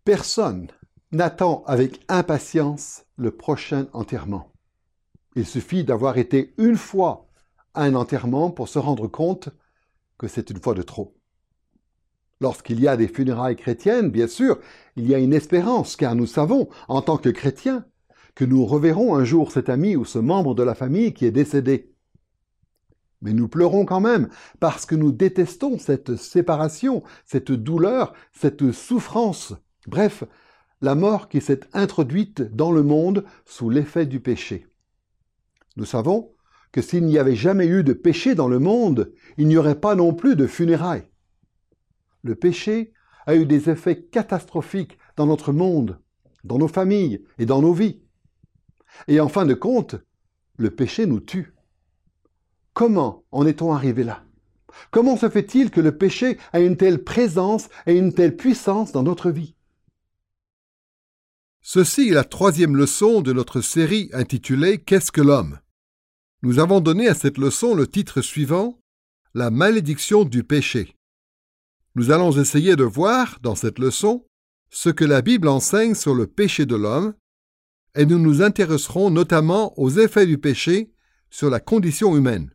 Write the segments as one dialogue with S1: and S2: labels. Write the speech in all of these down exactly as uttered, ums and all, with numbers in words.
S1: Personne n'attend avec impatience le prochain enterrement. Il suffit d'avoir été une fois à un enterrement pour se rendre compte que c'est une fois de trop. Lorsqu'il y a des funérailles chrétiennes, bien sûr, il y a une espérance, car nous savons, en tant que chrétiens, que nous reverrons un jour cet ami ou ce membre de la famille qui est décédé. Mais nous pleurons quand même, parce que nous détestons cette séparation, cette douleur, cette souffrance, bref, la mort qui s'est introduite dans le monde sous l'effet du péché. Nous savons que s'il n'y avait jamais eu de péché dans le monde, il n'y aurait pas non plus de funérailles. Le péché a eu des effets catastrophiques dans notre monde, dans nos familles et dans nos vies. Et en fin de compte, le péché nous tue. Comment en est-on arrivé là? Comment se fait-il que le péché a une telle présence et une telle puissance dans notre vie?
S2: Ceci est la troisième leçon de notre série intitulée « Qu'est-ce que l'homme ?» Nous avons donné à cette leçon le titre suivant « La malédiction du péché ». Nous allons essayer de voir, dans cette leçon, ce que la Bible enseigne sur le péché de l'homme, et nous nous intéresserons notamment aux effets du péché sur la condition humaine.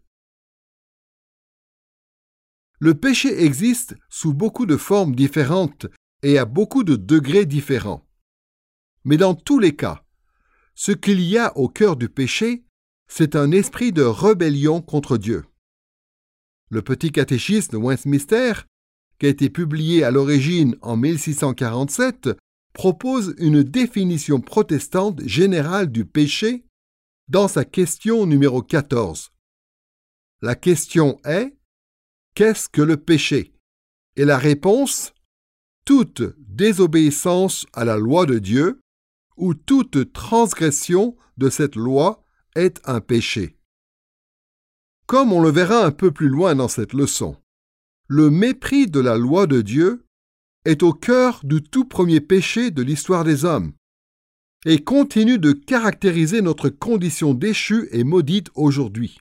S2: Le péché existe sous beaucoup de formes différentes et à beaucoup de degrés différents. Mais dans tous les cas, ce qu'il y a au cœur du péché, c'est un esprit de rébellion contre Dieu. Le petit catéchisme de Westminster, qui a été publié à l'origine en mille six cent quarante-sept, propose une définition protestante générale du péché dans sa question numéro quatorze. La question est « Qu'est-ce que le péché ?» Et la réponse « Toute désobéissance à la loi de Dieu ou toute transgression de cette loi est un péché. » Comme on le verra un peu plus loin dans cette leçon, le mépris de la loi de Dieu est au cœur du tout premier péché de l'histoire des hommes et continue de caractériser notre condition déchue et maudite aujourd'hui.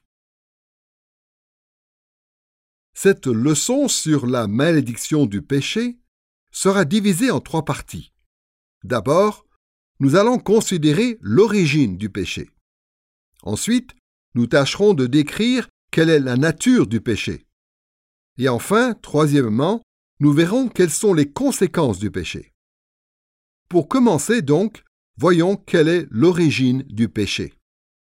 S2: Cette leçon sur la malédiction du péché sera divisée en trois parties. D'abord, nous allons considérer l'origine du péché. Ensuite, nous tâcherons de décrire quelle est la nature du péché. Et enfin, troisièmement, nous verrons quelles sont les conséquences du péché. Pour commencer donc, voyons quelle est l'origine du péché.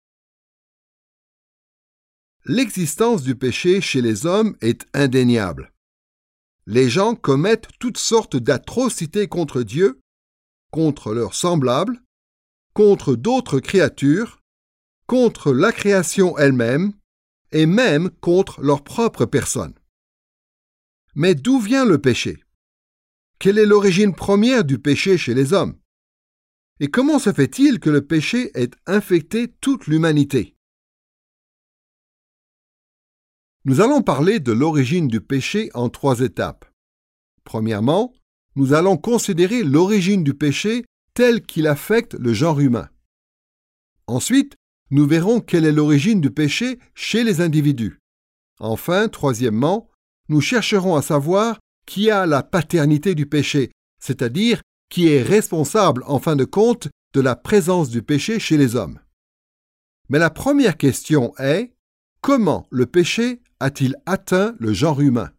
S2: L'existence du péché chez les hommes est indéniable. Les gens commettent toutes sortes d'atrocités contre Dieu, contre leurs semblables, contre d'autres créatures, contre la création elle-même et même contre leur propre personne. Mais d'où vient le péché? Quelle est l'origine première du péché chez les hommes? Et comment se fait-il que le péché ait infecté toute l'humanité? Nous allons parler de l'origine du péché en trois étapes. Premièrement, nous allons considérer l'origine du péché telle qu'il affecte le genre humain. Ensuite, nous verrons quelle est l'origine du péché chez les individus. Enfin, troisièmement, nous chercherons à savoir qui a la paternité du péché, c'est-à-dire qui est responsable, en fin de compte, de la présence du péché chez les hommes. Mais la première question est, comment le péché a-t-il atteint le genre humain?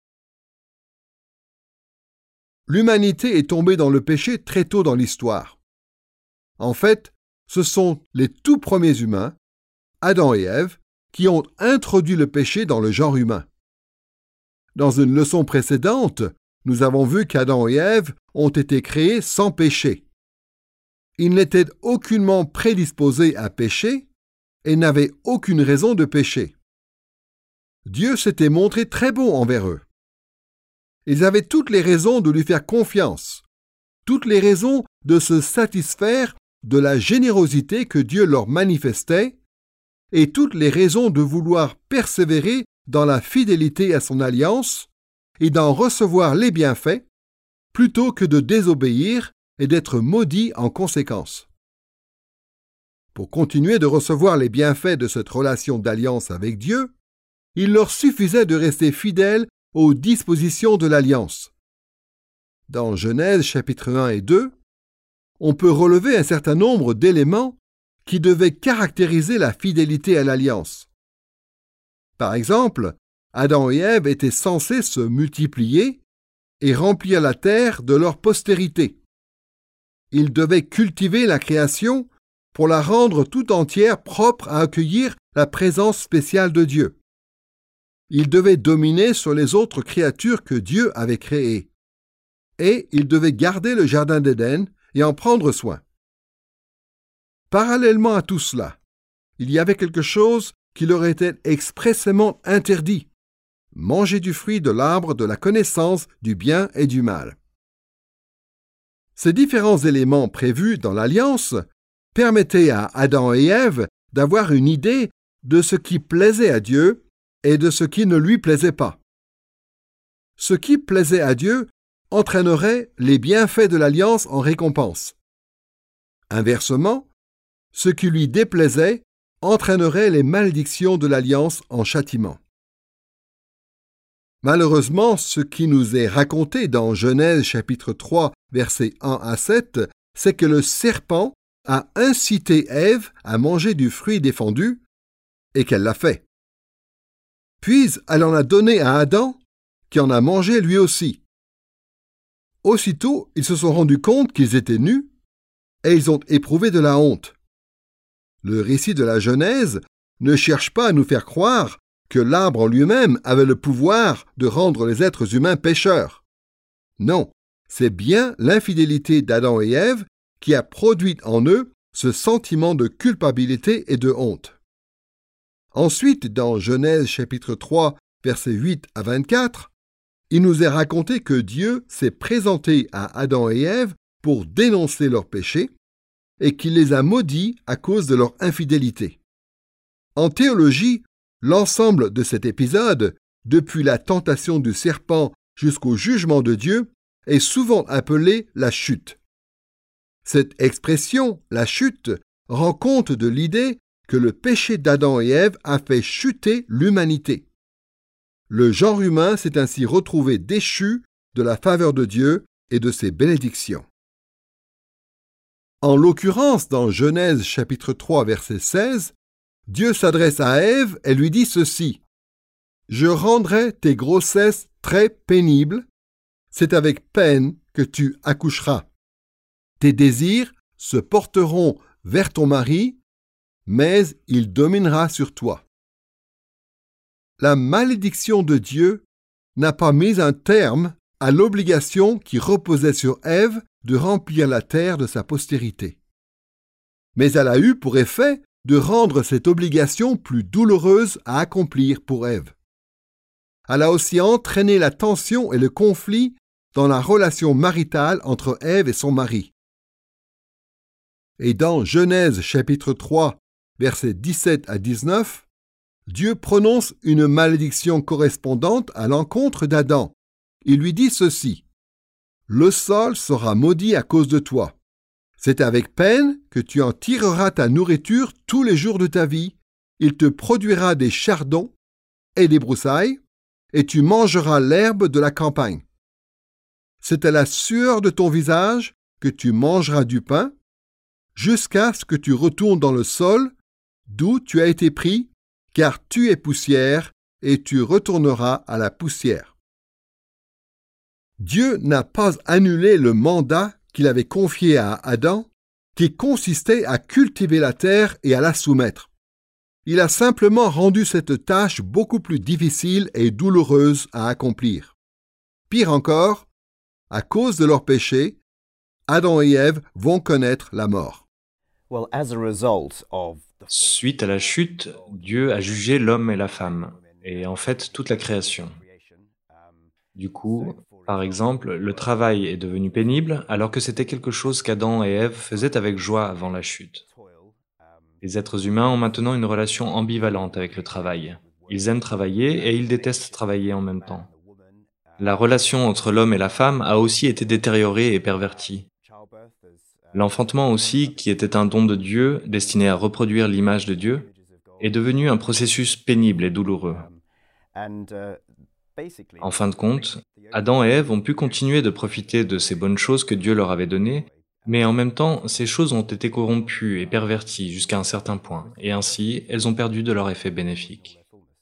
S2: L'humanité est tombée dans le péché très tôt dans l'histoire. En fait, ce sont les tout premiers humains, Adam et Ève, qui ont introduit le péché dans le genre humain. Dans une leçon précédente, nous avons vu qu'Adam et Ève ont été créés sans péché. Ils n'étaient aucunement prédisposés à pécher et n'avaient aucune raison de pécher. Dieu s'était montré très bon envers eux. Ils avaient toutes les raisons de lui faire confiance, toutes les raisons de se satisfaire de la générosité que Dieu leur manifestait et toutes les raisons de vouloir persévérer dans la fidélité à son alliance et d'en recevoir les bienfaits, plutôt que de désobéir et d'être maudits en conséquence. Pour continuer de recevoir les bienfaits de cette relation d'alliance avec Dieu, il leur suffisait de rester fidèles aux dispositions de l'alliance. dans Genèse chapitre un et deux, on peut relever un certain nombre d'éléments qui devaient caractériser la fidélité à l'alliance. Par exemple, Adam et Ève étaient censés se multiplier et remplir la terre de leur postérité. Ils devaient cultiver la création pour la rendre tout entière propre à accueillir la présence spéciale de Dieu. Ils devaient dominer sur les autres créatures que Dieu avait créées. Et ils devaient garder le jardin d'Éden et en prendre soin. Parallèlement à tout cela, il y avait quelque chose qui leur était expressément interdit: manger du fruit de l'arbre de la connaissance du bien et du mal. Ces différents éléments prévus dans l'Alliance permettaient à Adam et Ève d'avoir une idée de ce qui plaisait à Dieu et de ce qui ne lui plaisait pas. Ce qui plaisait à Dieu entraînerait les bienfaits de l'Alliance en récompense. Inversement, ce qui lui déplaisait entraînerait les malédictions de l'Alliance en châtiment. Malheureusement, ce qui nous est raconté dans Genèse chapitre trois, versets un à sept, c'est que le serpent a incité Ève à manger du fruit défendu et qu'elle l'a fait. Puis elle en a donné à Adam, qui en a mangé lui aussi. Aussitôt, ils se sont rendus compte qu'ils étaient nus et ils ont éprouvé de la honte. Le récit de la Genèse ne cherche pas à nous faire croire que l'arbre en lui-même avait le pouvoir de rendre les êtres humains pécheurs. Non, c'est bien l'infidélité d'Adam et Ève qui a produit en eux ce sentiment de culpabilité et de honte. Ensuite, dans Genèse chapitre trois, versets huit à vingt-quatre, il nous est raconté que Dieu s'est présenté à Adam et Ève pour dénoncer leurs péchés et qu'il les a maudits à cause de leur infidélité. En théologie, l'ensemble de cet épisode, depuis la tentation du serpent jusqu'au jugement de Dieu, est souvent appelé la chute. Cette expression, la chute, rend compte de l'idée que le péché d'Adam et Ève a fait chuter l'humanité. Le genre humain s'est ainsi retrouvé déchu de la faveur de Dieu et de ses bénédictions. En l'occurrence, dans Genèse chapitre trois, verset seize, Dieu s'adresse à Ève et lui dit ceci: « Je rendrai tes grossesses très pénibles, c'est avec peine que tu accoucheras. Tes désirs se porteront vers ton mari, mais il dominera sur toi. » La malédiction de Dieu n'a pas mis un terme à l'obligation qui reposait sur Ève de remplir la terre de sa postérité. Mais elle a eu pour effet de rendre cette obligation plus douloureuse à accomplir pour Ève. Elle a aussi entraîné la tension et le conflit dans la relation maritale entre Ève et son mari. Et dans Genèse chapitre trois, versets dix-sept à dix-neuf, Dieu prononce une malédiction correspondante à l'encontre d'Adam. Il lui dit ceci: « Le sol sera maudit à cause de toi. C'est avec peine que tu en tireras ta nourriture tous les jours de ta vie. Il te produira des chardons et des broussailles, et tu mangeras l'herbe de la campagne. C'est à la sueur de ton visage que tu mangeras du pain, jusqu'à ce que tu retournes dans le sol, d'où tu as été pris, car tu es poussière, et tu retourneras à la poussière. » Dieu n'a pas annulé le mandat qu'il avait confié à Adam, qui consistait à cultiver la terre et à la soumettre. Il a simplement rendu cette tâche beaucoup plus difficile et douloureuse à accomplir. Pire encore, à cause de leur péché, Adam et Ève vont connaître la mort.
S3: Suite à la chute, Dieu a jugé l'homme et la femme, et en fait toute la création. Du coup, par exemple, le travail est devenu pénible alors que c'était quelque chose qu'Adam et Ève faisaient avec joie avant la chute. Les êtres humains ont maintenant une relation ambivalente avec le travail. Ils aiment travailler et ils détestent travailler en même temps. La relation entre l'homme et la femme a aussi été détériorée et pervertie. L'enfantement aussi, qui était un don de Dieu destiné à reproduire l'image de Dieu, est devenu un processus pénible et douloureux. En fin de compte, Adam et Ève ont pu continuer de profiter de ces bonnes choses que Dieu leur avait données, mais en même temps, ces choses ont été corrompues et perverties jusqu'à un certain point, et ainsi, elles ont perdu de leur effet bénéfique.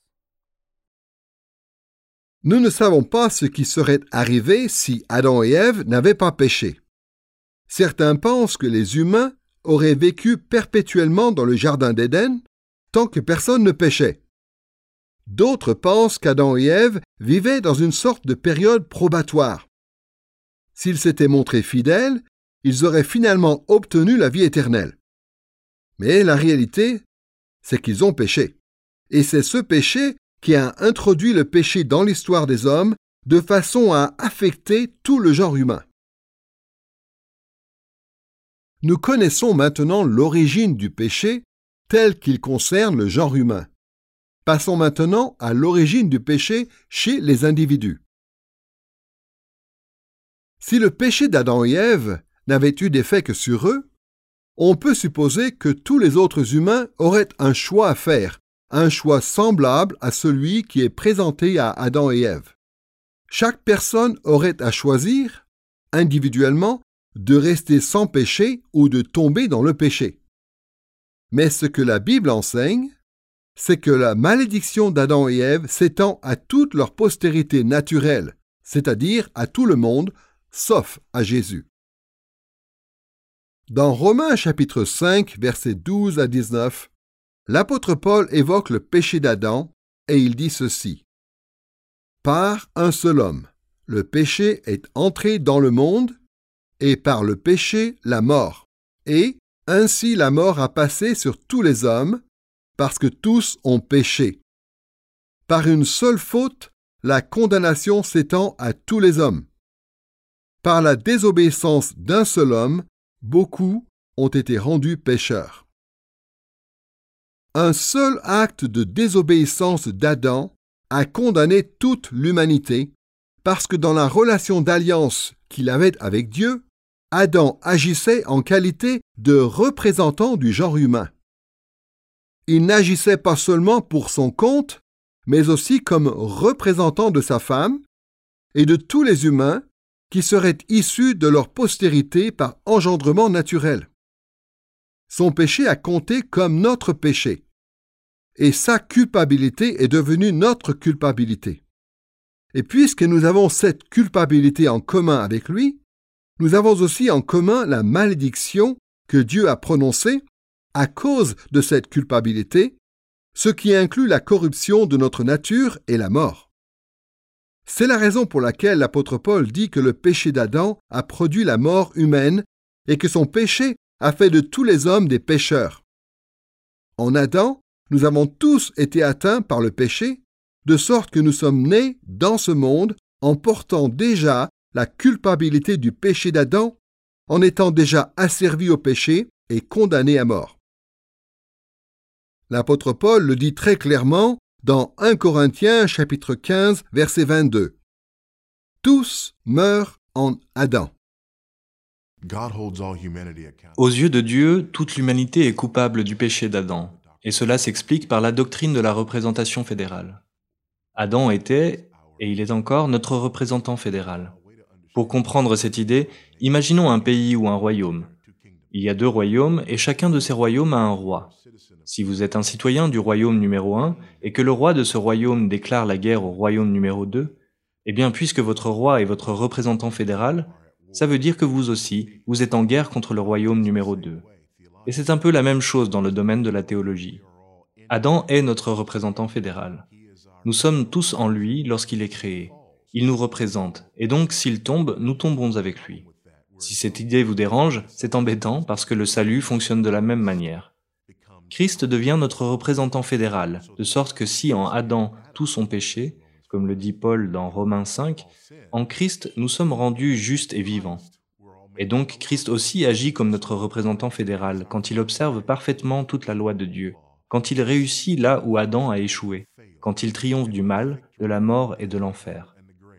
S2: Nous ne savons pas ce qui serait arrivé si Adam et Ève n'avaient pas péché. Certains pensent que les humains auraient vécu perpétuellement dans le jardin d'Éden tant que personne ne péchait. D'autres pensent qu'Adam et Ève vivaient dans une sorte de période probatoire. S'ils s'étaient montrés fidèles, ils auraient finalement obtenu la vie éternelle. Mais la réalité, c'est qu'ils ont péché. Et c'est ce péché qui a introduit le péché dans l'histoire des hommes de façon à affecter tout le genre humain. Nous connaissons maintenant l'origine du péché tel qu'il concerne le genre humain. Passons maintenant à l'origine du péché chez les individus. Si le péché d'Adam et Ève n'avait eu d'effet que sur eux, on peut supposer que tous les autres humains auraient un choix à faire, un choix semblable à celui qui est présenté à Adam et Ève. Chaque personne aurait à choisir, individuellement, de rester sans péché ou de tomber dans le péché. Mais ce que la Bible enseigne, c'est que la malédiction d'Adam et Ève s'étend à toute leur postérité naturelle, c'est-à-dire à tout le monde, sauf à Jésus. Dans Romains chapitre cinq, versets douze à dix-neuf, l'apôtre Paul évoque le péché d'Adam et il dit ceci. « Par un seul homme, le péché est entré dans le monde, et par le péché, la mort. Et ainsi la mort a passé sur tous les hommes, parce que tous ont péché. Par une seule faute, la condamnation s'étend à tous les hommes. Par la désobéissance d'un seul homme, beaucoup ont été rendus pécheurs. » Un seul acte de désobéissance d'Adam a condamné toute l'humanité, parce que dans la relation d'alliance qu'il avait avec Dieu, Adam agissait en qualité de représentant du genre humain. Il n'agissait pas seulement pour son compte, mais aussi comme représentant de sa femme et de tous les humains qui seraient issus de leur postérité par engendrement naturel. Son péché a compté comme notre péché, et sa culpabilité est devenue notre culpabilité. Et puisque nous avons cette culpabilité en commun avec lui, nous avons aussi en commun la malédiction que Dieu a prononcée à cause de cette culpabilité, ce qui inclut la corruption de notre nature et la mort. C'est la raison pour laquelle l'apôtre Paul dit que le péché d'Adam a produit la mort humaine et que son péché a fait de tous les hommes des pécheurs. En Adam, nous avons tous été atteints par le péché, de sorte que nous sommes nés dans ce monde en portant déjà la culpabilité du péché d'Adam, en étant déjà asservis au péché et condamnés à mort. L'apôtre Paul le dit très clairement dans un Corinthiens chapitre quinze, verset vingt-deux. Tous meurent en Adam.
S3: Aux yeux de Dieu, toute l'humanité est coupable du péché d'Adam, et cela s'explique par la doctrine de la représentation fédérale. Adam était, et il est encore, notre représentant fédéral. Pour comprendre cette idée, imaginons un pays ou un royaume. Il y a deux royaumes, et chacun de ces royaumes a un roi. Si vous êtes un citoyen du royaume numéro un, et que le roi de ce royaume déclare la guerre au royaume numéro deux, eh bien, puisque votre roi est votre représentant fédéral, ça veut dire que vous aussi, vous êtes en guerre contre le royaume numéro deux. Et c'est un peu la même chose dans le domaine de la théologie. Adam est notre représentant fédéral. Nous sommes tous en lui lorsqu'il est créé. Il nous représente, et donc s'il tombe, nous tomberons avec lui. Si cette idée vous dérange, c'est embêtant parce que le salut fonctionne de la même manière. Christ devient notre représentant fédéral, de sorte que si en Adam tous ont péché, comme le dit Paul dans Romains cinq, en Christ nous sommes rendus justes et vivants. Et donc Christ aussi agit comme notre représentant fédéral quand il observe parfaitement toute la loi de Dieu, quand il réussit là où Adam a échoué, quand il triomphe du mal, de la mort et de l'enfer.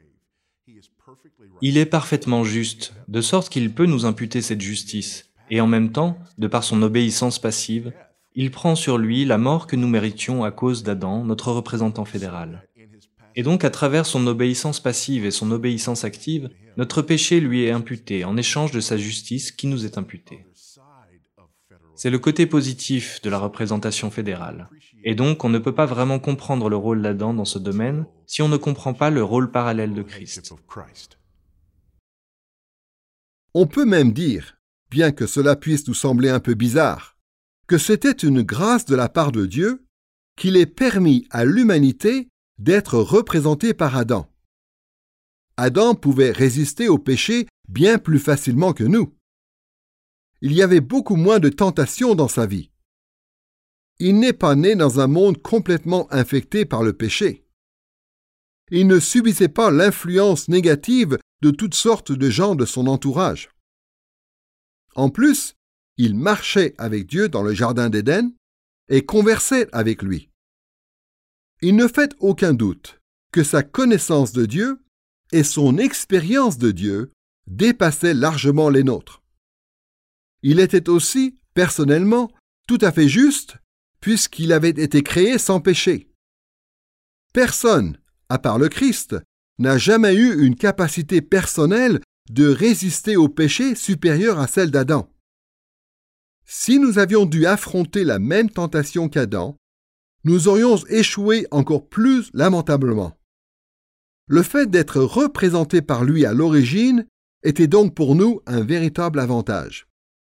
S3: Il est parfaitement juste, de sorte qu'il peut nous imputer cette justice, et en même temps, de par son obéissance passive, il prend sur lui la mort que nous méritions à cause d'Adam, notre représentant fédéral. Et donc, à travers son obéissance passive et son obéissance active, notre péché lui est imputé en échange de sa justice qui nous est imputée. C'est le côté positif de la représentation fédérale. Et donc, on ne peut pas vraiment comprendre le rôle d'Adam dans ce domaine si on ne comprend pas le rôle parallèle de Christ.
S2: On peut même dire, bien que cela puisse nous sembler un peu bizarre, que c'était une grâce de la part de Dieu qu'il ait permis à l'humanité d'être représentée par Adam. Adam pouvait résister au péché bien plus facilement que nous. Il y avait beaucoup moins de tentations dans sa vie. Il n'est pas né dans un monde complètement infecté par le péché. Il ne subissait pas l'influence négative de toutes sortes de gens de son entourage. En plus, il marchait avec Dieu dans le jardin d'Éden et conversait avec lui. Il ne fait aucun doute que sa connaissance de Dieu et son expérience de Dieu dépassaient largement les nôtres. Il était aussi, personnellement, tout à fait juste, puisqu'il avait été créé sans péché. Personne, à part le Christ, n'a jamais eu une capacité personnelle de résister au péché supérieure à celle d'Adam. Si nous avions dû affronter la même tentation qu'Adam, nous aurions échoué encore plus lamentablement. Le fait d'être représenté par lui à l'origine était donc pour nous un véritable avantage.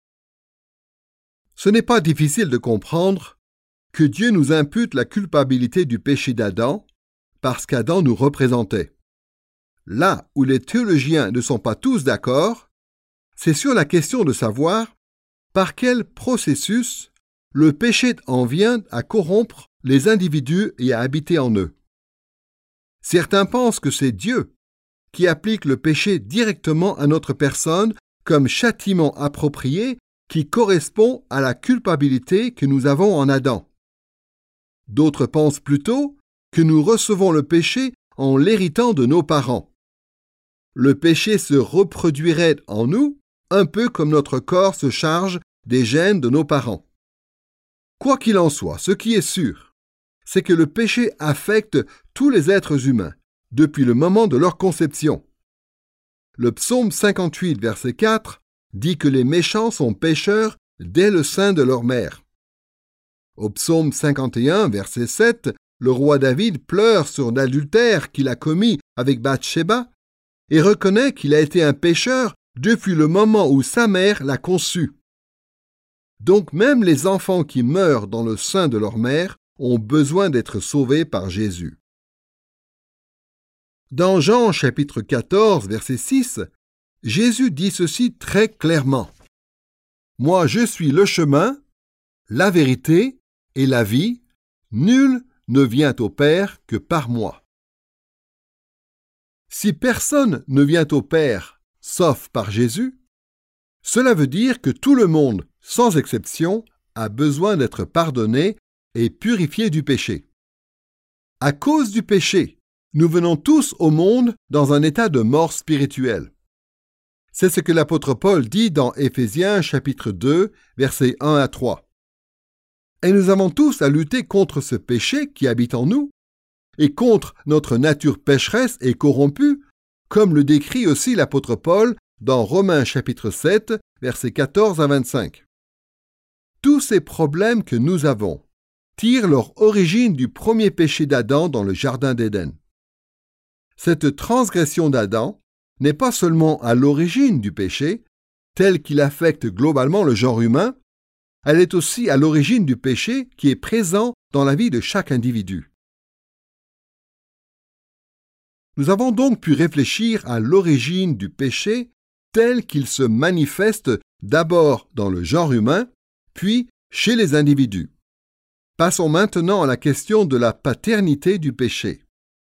S2: Ce n'est pas difficile de comprendre que Dieu nous impute la culpabilité du péché d'Adam parce qu'Adam nous représentait. Là où les théologiens ne sont pas tous d'accord, c'est sur la question de savoir par quel processus le péché en vient à corrompre les individus et à habiter en eux. Certains pensent que c'est Dieu qui applique le péché directement à notre personne comme châtiment approprié qui correspond à la culpabilité que nous avons en Adam. D'autres pensent plutôt que nous recevons le péché en l'héritant de nos parents. Le péché se reproduirait en nous, un peu comme notre corps se charge des gènes de nos parents. Quoi qu'il en soit, ce qui est sûr, c'est que le péché affecte tous les êtres humains, depuis le moment de leur conception. Le psaume cinquante-huit, verset quatre, dit que les méchants sont pécheurs dès le sein de leur mère. Au psaume cinquante et un, verset sept, le roi David pleure sur l'adultère qu'il a commis avec Bathsheba et reconnaît qu'il a été un pécheur depuis le moment où sa mère l'a conçu. Donc même les enfants qui meurent dans le sein de leur mère ont besoin d'être sauvés par Jésus. Dans Jean chapitre quatorze, verset six, Jésus dit ceci très clairement. « Moi je suis le chemin, la vérité et la vie, nul ne vient au Père que par moi. » Si personne ne vient au Père sauf par Jésus, cela veut dire que tout le monde, sans exception, a besoin d'être pardonné et purifié du péché. À cause du péché, nous venons tous au monde dans un état de mort spirituelle. C'est ce que l'apôtre Paul dit dans Éphésiens chapitre deux, versets un à trois. Et nous avons tous à lutter contre ce péché qui habite en nous et contre notre nature pécheresse et corrompue, comme le décrit aussi l'apôtre Paul dans Romains chapitre sept, versets quatorze à vingt-cinq. Tous ces problèmes que nous avons tirent leur origine du premier péché d'Adam dans le jardin d'Éden. Cette transgression d'Adam n'est pas seulement à l'origine du péché, tel qu'il affecte globalement le genre humain, elle est aussi à l'origine du péché qui est présent dans la vie de chaque individu. Nous avons donc pu réfléchir à l'origine du péché tel qu'il se manifeste d'abord dans le genre humain, puis chez les individus. Passons maintenant à la question de la paternité du péché.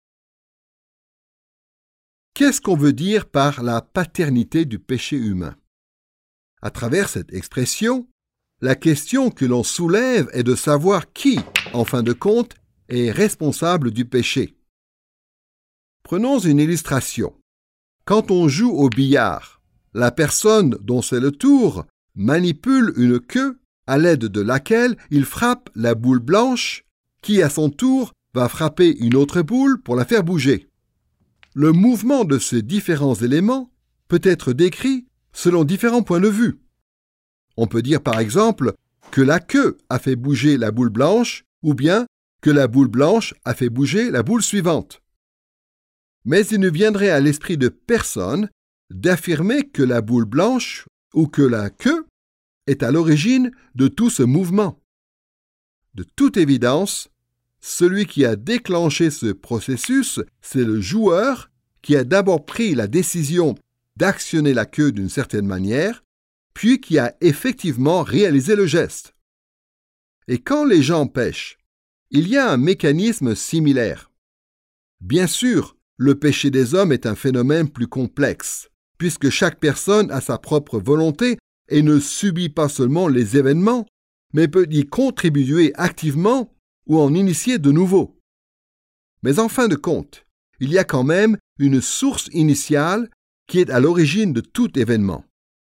S2: Qu'est-ce qu'on veut dire par la paternité du péché humain? À travers cette expression, la question que l'on soulève est de savoir qui, en fin de compte, est responsable du péché. Prenons une illustration. Quand on joue au billard, la personne dont c'est le tour manipule une queue à l'aide de laquelle il frappe la boule blanche qui, à son tour, va frapper une autre boule pour la faire bouger. Le mouvement de ces différents éléments peut être décrit selon différents points de vue. On peut dire par exemple que la queue a fait bouger la boule blanche ou bien que la boule blanche a fait bouger la boule suivante. Mais il ne viendrait à l'esprit de personne d'affirmer que la boule blanche ou que la queue est à l'origine de tout ce mouvement. De toute évidence, celui qui a déclenché ce processus, c'est le joueur qui a d'abord pris la décision d'actionner la queue d'une certaine manière, puis qui a effectivement réalisé le geste. Et quand les gens pêchent, il y a un mécanisme similaire. Bien sûr, le péché des hommes est un phénomène plus complexe, puisque chaque personne a sa propre volonté et ne subit pas seulement les événements, mais peut y contribuer activement ou en initier de nouveaux. Mais en fin de compte, il y a quand même une source initiale qui est à l'origine de tout événement.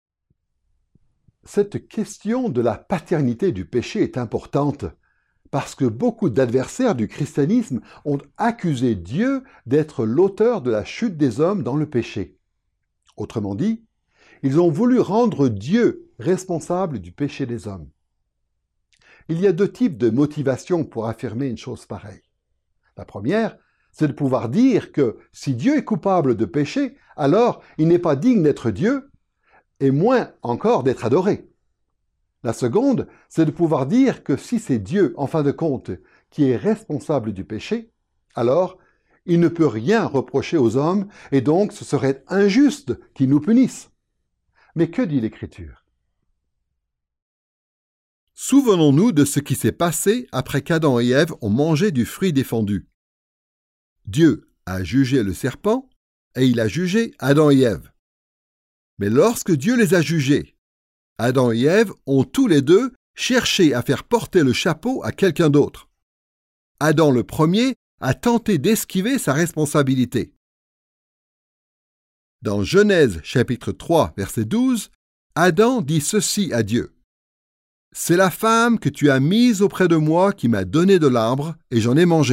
S1: Cette question de la paternité du péché est importante parce que beaucoup d'adversaires du christianisme ont accusé Dieu d'être l'auteur de la chute des hommes dans le péché. Autrement dit, ils ont voulu rendre Dieu responsable du péché des hommes. Il y a deux types de motivations pour affirmer une chose pareille. La première, c'est de pouvoir dire que si Dieu est coupable de péché, alors il n'est pas digne d'être Dieu, et moins encore d'être adoré. La seconde, c'est de pouvoir dire que si c'est Dieu, en fin de compte, qui est responsable du péché, alors il ne peut rien reprocher aux hommes, et donc ce serait injuste qu'il nous punisse. Mais que dit l'Écriture ?
S2: Souvenons-nous de ce qui s'est passé après qu'Adam et Ève ont mangé du fruit défendu. Dieu a jugé le serpent et il a jugé Adam et Ève. Mais lorsque Dieu les a jugés, Adam et Ève ont tous les deux cherché à faire porter le chapeau à quelqu'un d'autre. Adam le premier a tenté d'esquiver sa responsabilité. Dans Genèse chapitre trois, verset douze, Adam dit ceci à Dieu. « C'est la femme que tu as mise auprès de moi qui m'a donné de l'arbre et j'en ai mangé. »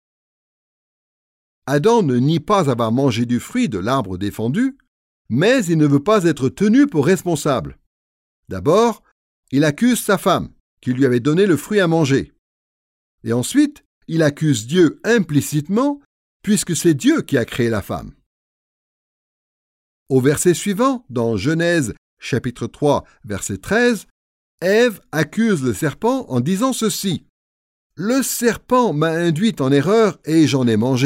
S2: Adam ne nie pas avoir mangé du fruit de l'arbre défendu, mais il ne veut pas être tenu pour responsable. D'abord, il accuse sa femme, qui lui avait donné le fruit à manger. Et ensuite, il accuse Dieu implicitement, puisque c'est Dieu qui a créé la femme. Au verset suivant, dans Genèse chapitre trois, verset treize, Ève accuse le serpent en disant ceci. « Le serpent m'a induit en erreur et j'en ai mangé. »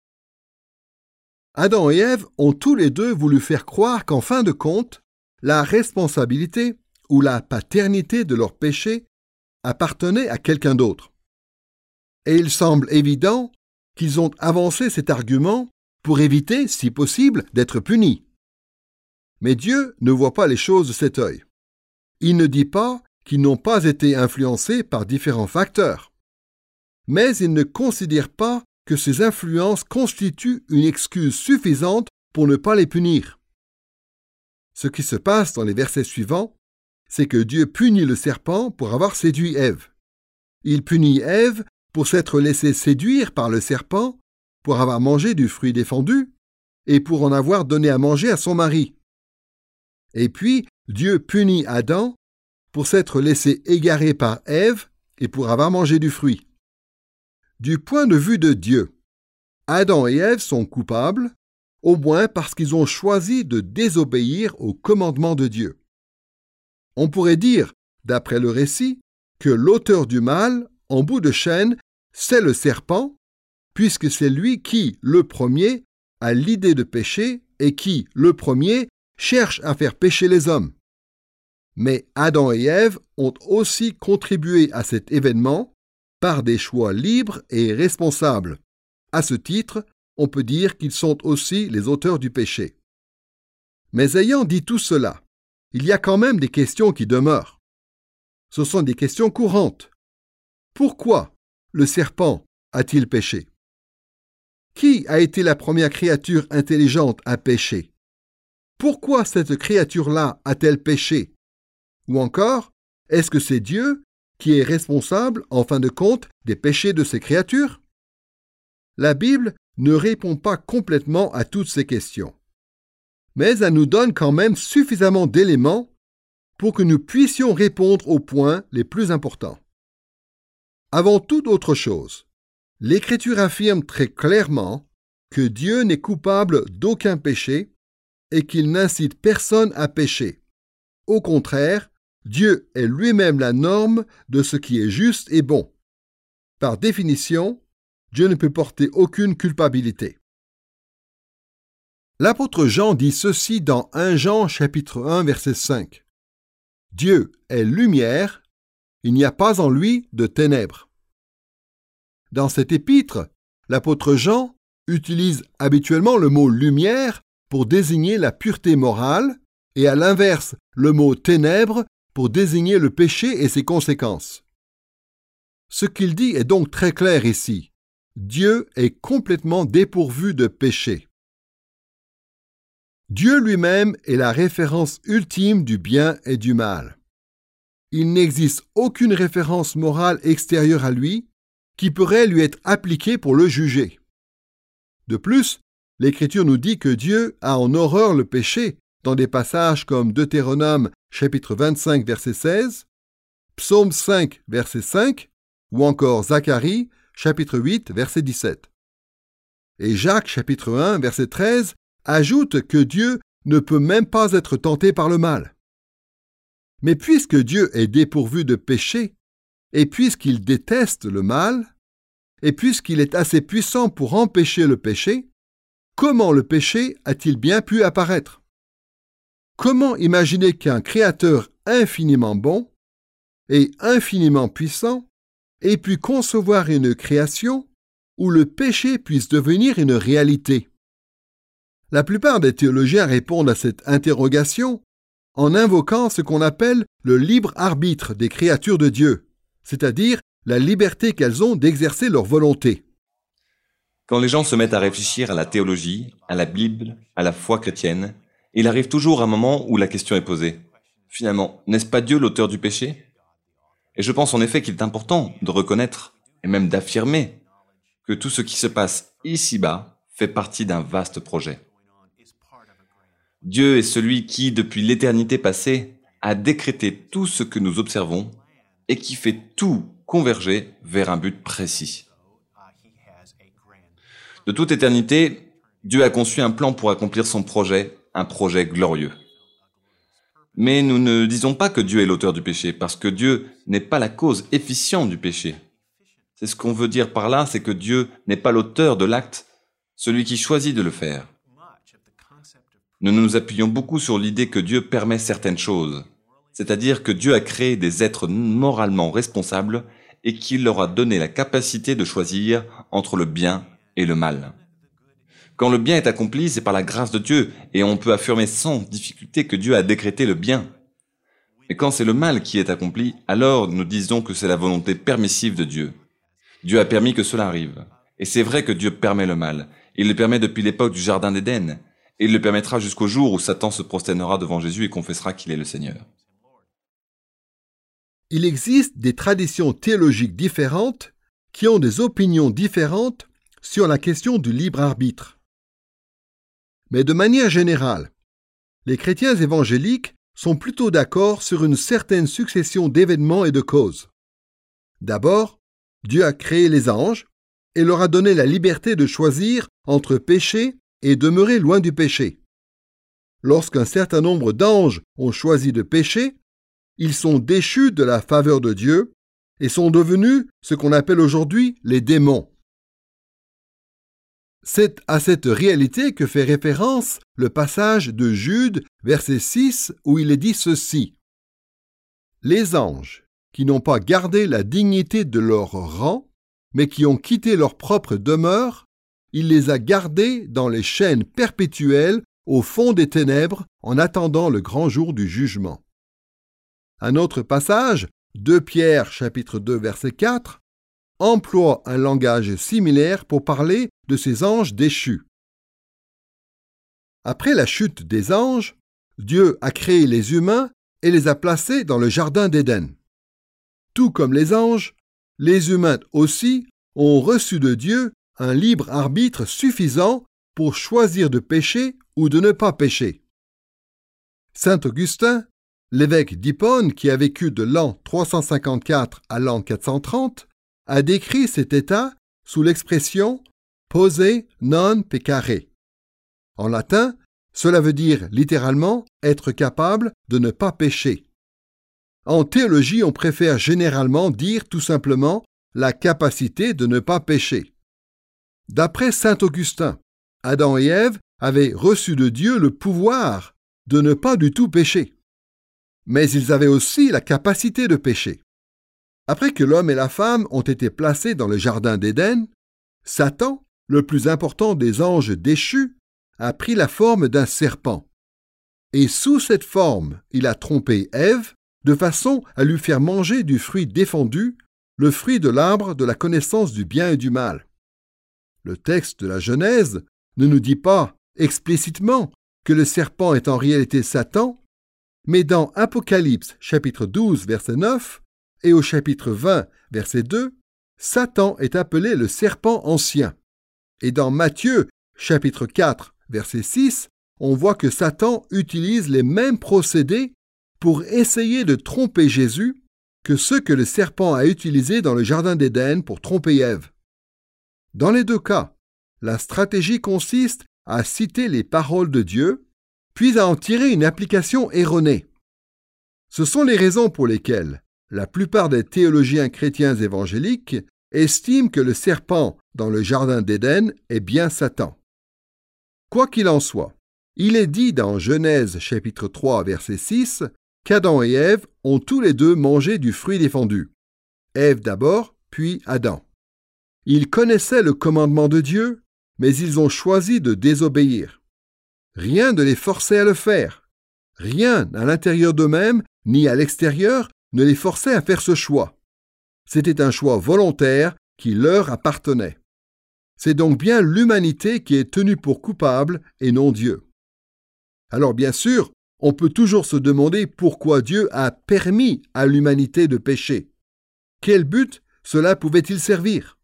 S2: Adam et Ève ont tous les deux voulu faire croire qu'en fin de compte, la responsabilité ou la paternité de leur péché appartenait à quelqu'un d'autre. Et il semble évident qu'ils ont avancé cet argument pour éviter, si possible, d'être punis. Mais Dieu ne voit pas les choses de cet œil. Il ne dit pas qu'ils n'ont pas été influencés par différents facteurs. Mais il ne considère pas que ces influences constituent une excuse suffisante pour ne pas les punir. Ce qui se passe dans les versets suivants, c'est que Dieu punit le serpent pour avoir séduit Ève. Il punit Ève pour s'être laissée séduire par le serpent, pour avoir mangé du fruit défendu, et pour en avoir donné à manger à son mari. Et puis, Dieu punit Adam pour s'être laissé égarer par Ève et pour avoir mangé du fruit. Du point de vue de Dieu, Adam et Ève sont coupables, au moins parce qu'ils ont choisi de désobéir au commandement de Dieu. On pourrait dire, d'après le récit, que l'auteur du mal, en bout de chaîne, c'est le serpent, puisque c'est lui qui, le premier, a l'idée de pécher et qui, le premier, cherche à faire pécher les hommes. Mais Adam et Ève ont aussi contribué à cet événement par des choix libres et responsables. À ce titre, on peut dire qu'ils sont aussi les auteurs du péché. Mais ayant dit tout cela, il y a quand même des questions qui demeurent. Ce sont des questions courantes. Pourquoi le serpent a-t-il péché? Qui a été la première créature intelligente à pécher? Pourquoi cette créature-là a-t-elle péché? Ou encore, est-ce que c'est Dieu qui est responsable, en fin de compte, des péchés de ces créatures? la Bible ne répond pas complètement à toutes ces questions. Mais elle nous donne quand même suffisamment d'éléments pour que nous puissions répondre aux points les plus importants. Avant toute autre chose, l'Écriture affirme très clairement que Dieu n'est coupable d'aucun péché et qu'il n'incite personne à pécher. Au contraire, Dieu est lui-même la norme de ce qui est juste et bon. Par définition, Dieu ne peut porter aucune culpabilité. L'apôtre Jean dit ceci dans premier Jean chapitre un verset cinq. Dieu est lumière, il n'y a pas en lui de ténèbres. Dans cet épître, l'apôtre Jean utilise habituellement le mot lumière pour désigner la pureté morale et à l'inverse le mot ténèbres pour désigner le péché et ses conséquences. Ce qu'il dit est donc très clair ici. Dieu est complètement dépourvu de péché. Dieu lui-même est la référence ultime du bien et du mal. Il n'existe aucune référence morale extérieure à lui qui pourrait lui être appliquée pour le juger. De plus, l'Écriture nous dit que Dieu a en horreur le péché dans des passages comme Deutéronome chapitre vingt-cinq verset seize, Psaume cinq verset cinq ou encore Zacharie chapitre huit verset dix-sept. Et Jacques chapitre un verset treize ajoute que Dieu ne peut même pas être tenté par le mal. Mais puisque Dieu est dépourvu de péché, et puisqu'il déteste le mal, et puisqu'il est assez puissant pour empêcher le péché, comment le péché a-t-il bien pu apparaître? Comment imaginer qu'un Créateur infiniment bon et infiniment puissant ait pu concevoir une création où le péché puisse devenir une réalité? La plupart des théologiens répondent à cette interrogation en invoquant ce qu'on appelle le libre arbitre des créatures de Dieu, c'est-à-dire la liberté qu'elles ont d'exercer leur volonté.
S4: Quand les gens se mettent à réfléchir à la théologie, à la Bible, à la foi chrétienne, il arrive toujours un moment où la question est posée. Finalement, n'est-ce pas Dieu l'auteur du péché? Et je pense en effet qu'il est important de reconnaître, et même d'affirmer, que tout ce qui se passe ici-bas fait partie d'un vaste projet. Dieu est celui qui, depuis l'éternité passée, a décrété tout ce que nous observons et qui fait tout converger vers un but précis. De toute éternité, Dieu a conçu un plan pour accomplir son projet, un projet glorieux. Mais nous ne disons pas que Dieu est l'auteur du péché, parce que Dieu n'est pas la cause efficiente du péché. C'est ce qu'on veut dire par là, c'est que Dieu n'est pas l'auteur de l'acte, celui qui choisit de le faire. Nous nous appuyons beaucoup sur l'idée que Dieu permet certaines choses, c'est-à-dire que Dieu a créé des êtres moralement responsables et qu'il leur a donné la capacité de choisir entre le bien et le mal. Quand le bien est accompli, c'est par la grâce de Dieu, et on peut affirmer sans difficulté que Dieu a décrété le bien. Et quand c'est le mal qui est accompli, alors nous disons que c'est la volonté permissive de Dieu. Dieu a permis que cela arrive. Et c'est vrai que Dieu permet le mal. Il le permet depuis l'époque du Jardin d'Éden. Et il le permettra jusqu'au jour où Satan se prosternera devant Jésus et confessera qu'il est le Seigneur.
S2: Il existe des traditions théologiques différentes qui ont des opinions différentes sur la question du libre arbitre. Mais de manière générale, les chrétiens évangéliques sont plutôt d'accord sur une certaine succession d'événements et de causes. D'abord, Dieu a créé les anges et leur a donné la liberté de choisir entre péché et demeurer loin du péché. Lorsqu'un certain nombre d'anges ont choisi de pécher, ils sont déchus de la faveur de Dieu et sont devenus ce qu'on appelle aujourd'hui les démons. C'est à cette réalité que fait référence le passage de Jude, verset six, où il est dit ceci. « Les anges, qui n'ont pas gardé la dignité de leur rang, mais qui ont quitté leur propre demeure, il les a gardés dans les chaînes perpétuelles au fond des ténèbres en attendant le grand jour du jugement. » Un autre passage, deux Pierre chapitre deux verset quatre, emploie un langage similaire pour parler de ces anges déchus. Après la chute des anges, Dieu a créé les humains et les a placés dans le Jardin d'Éden. Tout comme les anges, les humains aussi ont reçu de Dieu un libre arbitre suffisant pour choisir de pécher ou de ne pas pécher. Saint Augustin, l'évêque d'Hippone qui a vécu de l'an trois cent cinquante-quatre à l'an quatre cent trente, a décrit cet état sous l'expression « posse non peccare ». En latin, cela veut dire littéralement être capable de ne pas pécher. En théologie, on préfère généralement dire tout simplement la capacité de ne pas pécher. D'après saint Augustin, Adam et Ève avaient reçu de Dieu le pouvoir de ne pas du tout pécher. Mais ils avaient aussi la capacité de pécher. Après que l'homme et la femme ont été placés dans le jardin d'Éden, Satan, le plus important des anges déchus, a pris la forme d'un serpent. Et sous cette forme, il a trompé Ève de façon à lui faire manger du fruit défendu, le fruit de l'arbre de la connaissance du bien et du mal. Le texte de la Genèse ne nous dit pas explicitement que le serpent est en réalité Satan, mais dans Apocalypse chapitre douze verset neuf et au chapitre vingt verset deux, Satan est appelé le serpent ancien. Et dans Matthieu chapitre quatre verset six, on voit que Satan utilise les mêmes procédés pour essayer de tromper Jésus que ceux que le serpent a utilisés dans le jardin d'Éden pour tromper Ève. Dans les deux cas, la stratégie consiste à citer les paroles de Dieu, puis à en tirer une application erronée. Ce sont les raisons pour lesquelles la plupart des théologiens chrétiens évangéliques estiment que le serpent dans le jardin d'Éden est bien Satan. Quoi qu'il en soit, il est dit dans Genèse chapitre trois verset six qu'Adam et Ève ont tous les deux mangé du fruit défendu. Ève d'abord, puis Adam. Ils connaissaient le commandement de Dieu, mais ils ont choisi de désobéir. Rien ne les forçait à le faire. Rien à l'intérieur d'eux-mêmes ni à l'extérieur ne les forçait à faire ce choix. C'était un choix volontaire qui leur appartenait. C'est donc bien l'humanité qui est tenue pour coupable et non Dieu. Alors bien sûr, on peut toujours se demander pourquoi Dieu a permis à l'humanité de pécher. Quel but cela pouvait-il servir?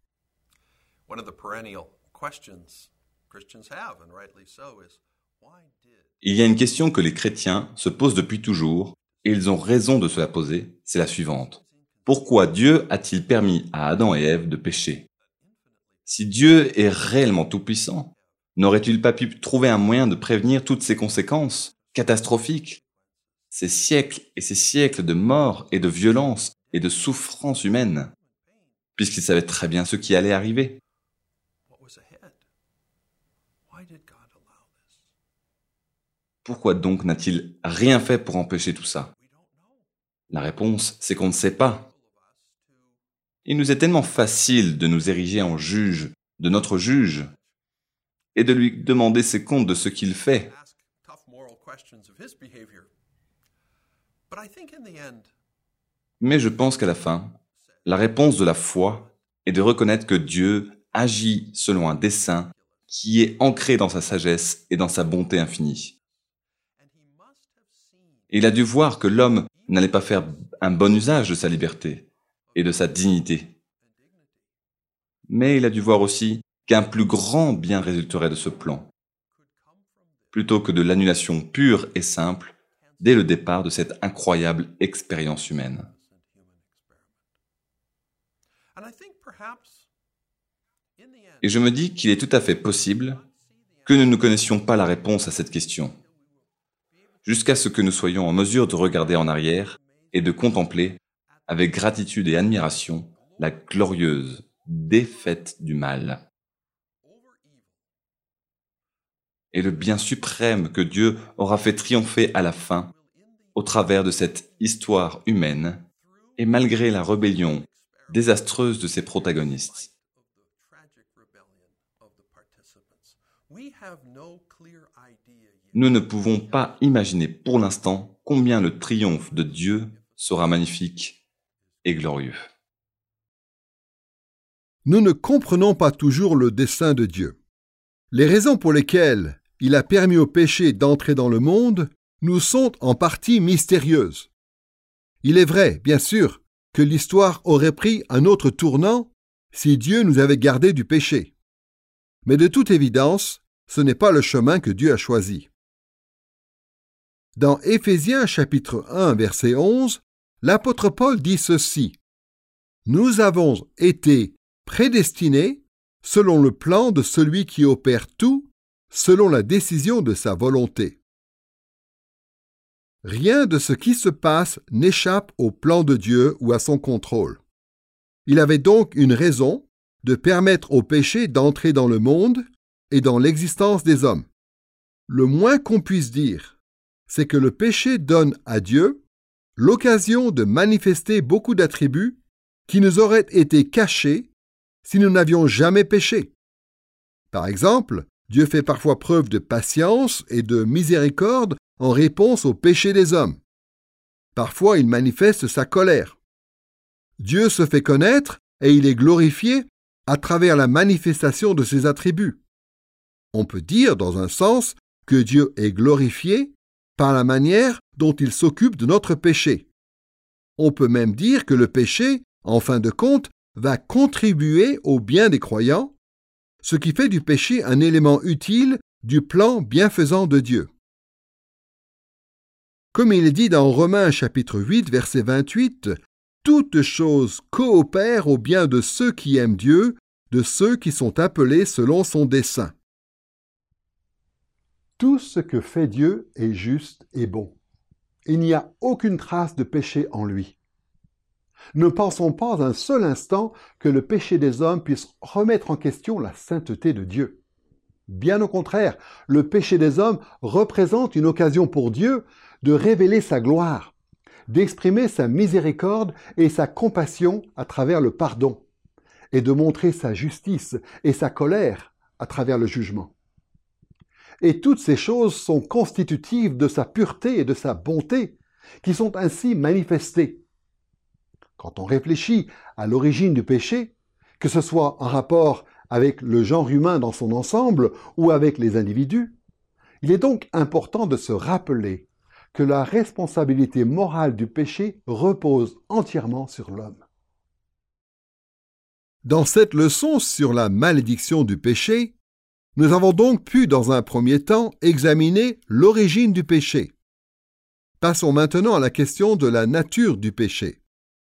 S4: Il y a une question que les chrétiens se posent depuis toujours, et ils ont raison de se la poser, c'est la suivante. Pourquoi Dieu a-t-il permis à Adam et Ève de pécher? Si Dieu est réellement tout-puissant, n'aurait-il pas pu trouver un moyen de prévenir toutes ces conséquences catastrophiques, ces siècles et ces siècles de mort et de violence et de souffrance humaine, puisqu'il savait très bien ce qui allait arriver? Pourquoi donc n'a-t-il rien fait pour empêcher tout ça? La réponse, c'est qu'on ne sait pas. Il nous est tellement facile de nous ériger en juge de notre juge et de lui demander ses comptes de ce qu'il fait. Mais je pense qu'à la fin, la réponse de la foi est de reconnaître que Dieu agit selon un dessein qui est ancré dans sa sagesse et dans sa bonté infinie. Il a dû voir que l'homme n'allait pas faire un bon usage de sa liberté et de sa dignité. Mais il a dû voir aussi qu'un plus grand bien résulterait de ce plan, plutôt que de l'annulation pure et simple dès le départ de cette incroyable expérience humaine. Et je me dis qu'il est tout à fait possible que nous ne connaissions pas la réponse à cette question, jusqu'à ce que nous soyons en mesure de regarder en arrière et de contempler, avec gratitude et admiration, la glorieuse défaite du mal et le bien suprême que Dieu aura fait triompher à la fin au travers de cette histoire humaine et malgré la rébellion désastreuse de ses protagonistes. Nous ne pouvons pas imaginer pour l'instant combien le triomphe de Dieu sera magnifique et glorieux.
S2: Nous ne comprenons pas toujours le dessein de Dieu. Les raisons pour lesquelles il a permis au péché d'entrer dans le monde nous sont en partie mystérieuses. Il est vrai, bien sûr, que l'histoire aurait pris un autre tournant si Dieu nous avait gardés du péché. Mais de toute évidence, ce n'est pas le chemin que Dieu a choisi. Dans Éphésiens chapitre un, verset onze, l'apôtre Paul dit ceci: « Nous avons été prédestinés selon le plan de celui qui opère tout, selon la décision de sa volonté. » Rien de ce qui se passe n'échappe au plan de Dieu ou à son contrôle. Il avait donc une raison de permettre au péché d'entrer dans le monde et dans l'existence des hommes. Le moins qu'on puisse dire, c'est que le péché donne à Dieu l'occasion de manifester beaucoup d'attributs qui nous auraient été cachés si nous n'avions jamais péché. Par exemple, Dieu fait parfois preuve de patience et de miséricorde en réponse aux péchés des hommes. Parfois, il manifeste sa colère. Dieu se fait connaître et il est glorifié à travers la manifestation de ses attributs. On peut dire, dans un sens, que Dieu est glorifié par la manière dont il s'occupe de notre péché. On peut même dire que le péché, en fin de compte, va contribuer au bien des croyants, ce qui fait du péché un élément utile du plan bienfaisant de Dieu. Comme il est dit dans Romains chapitre huit, verset vingt-huit, « Toutes choses coopèrent au bien de ceux qui aiment Dieu, de ceux qui sont appelés selon son dessein. »
S1: Tout ce que fait Dieu est juste et bon. Il n'y a aucune trace de péché en lui. Ne pensons pas un seul instant que le péché des hommes puisse remettre en question la sainteté de Dieu. Bien au contraire, le péché des hommes représente une occasion pour Dieu de révéler sa gloire, d'exprimer sa miséricorde et sa compassion à travers le pardon, et de montrer sa justice et sa colère à travers le jugement. Et toutes ces choses sont constitutives de sa pureté et de sa bonté, qui sont ainsi manifestées. Quand on réfléchit à l'origine du péché, que ce soit en rapport avec le genre humain dans son ensemble ou avec les individus, il est donc important de se rappeler que la responsabilité morale du péché repose entièrement sur l'homme.
S2: Dans cette leçon sur la malédiction du péché, nous avons donc pu, dans un premier temps, examiner l'origine du péché. Passons maintenant à la question de la nature du péché.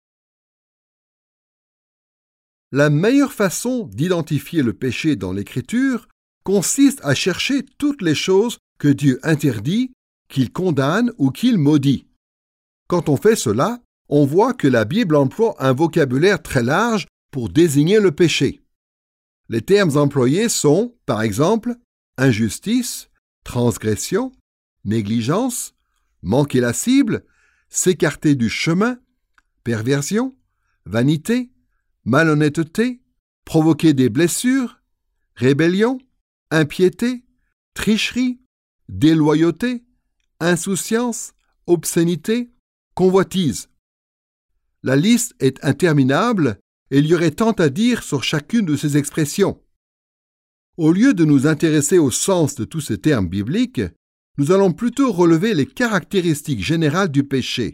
S2: La meilleure façon d'identifier le péché dans l'Écriture consiste à chercher toutes les choses que Dieu interdit, qu'il condamne ou qu'il maudit. Quand on fait cela, on voit que la Bible emploie un vocabulaire très large pour désigner le péché. Les termes employés sont, par exemple, injustice, transgression, négligence, manquer la cible, s'écarter du chemin, perversion, vanité, malhonnêteté, provoquer des blessures, rébellion, impiété, tricherie, déloyauté, insouciance, obscénité, convoitise. La liste est interminable et il y aurait tant à dire sur chacune de ces expressions. Au lieu de nous intéresser au sens de tous ces termes bibliques, nous allons plutôt relever les caractéristiques générales du péché.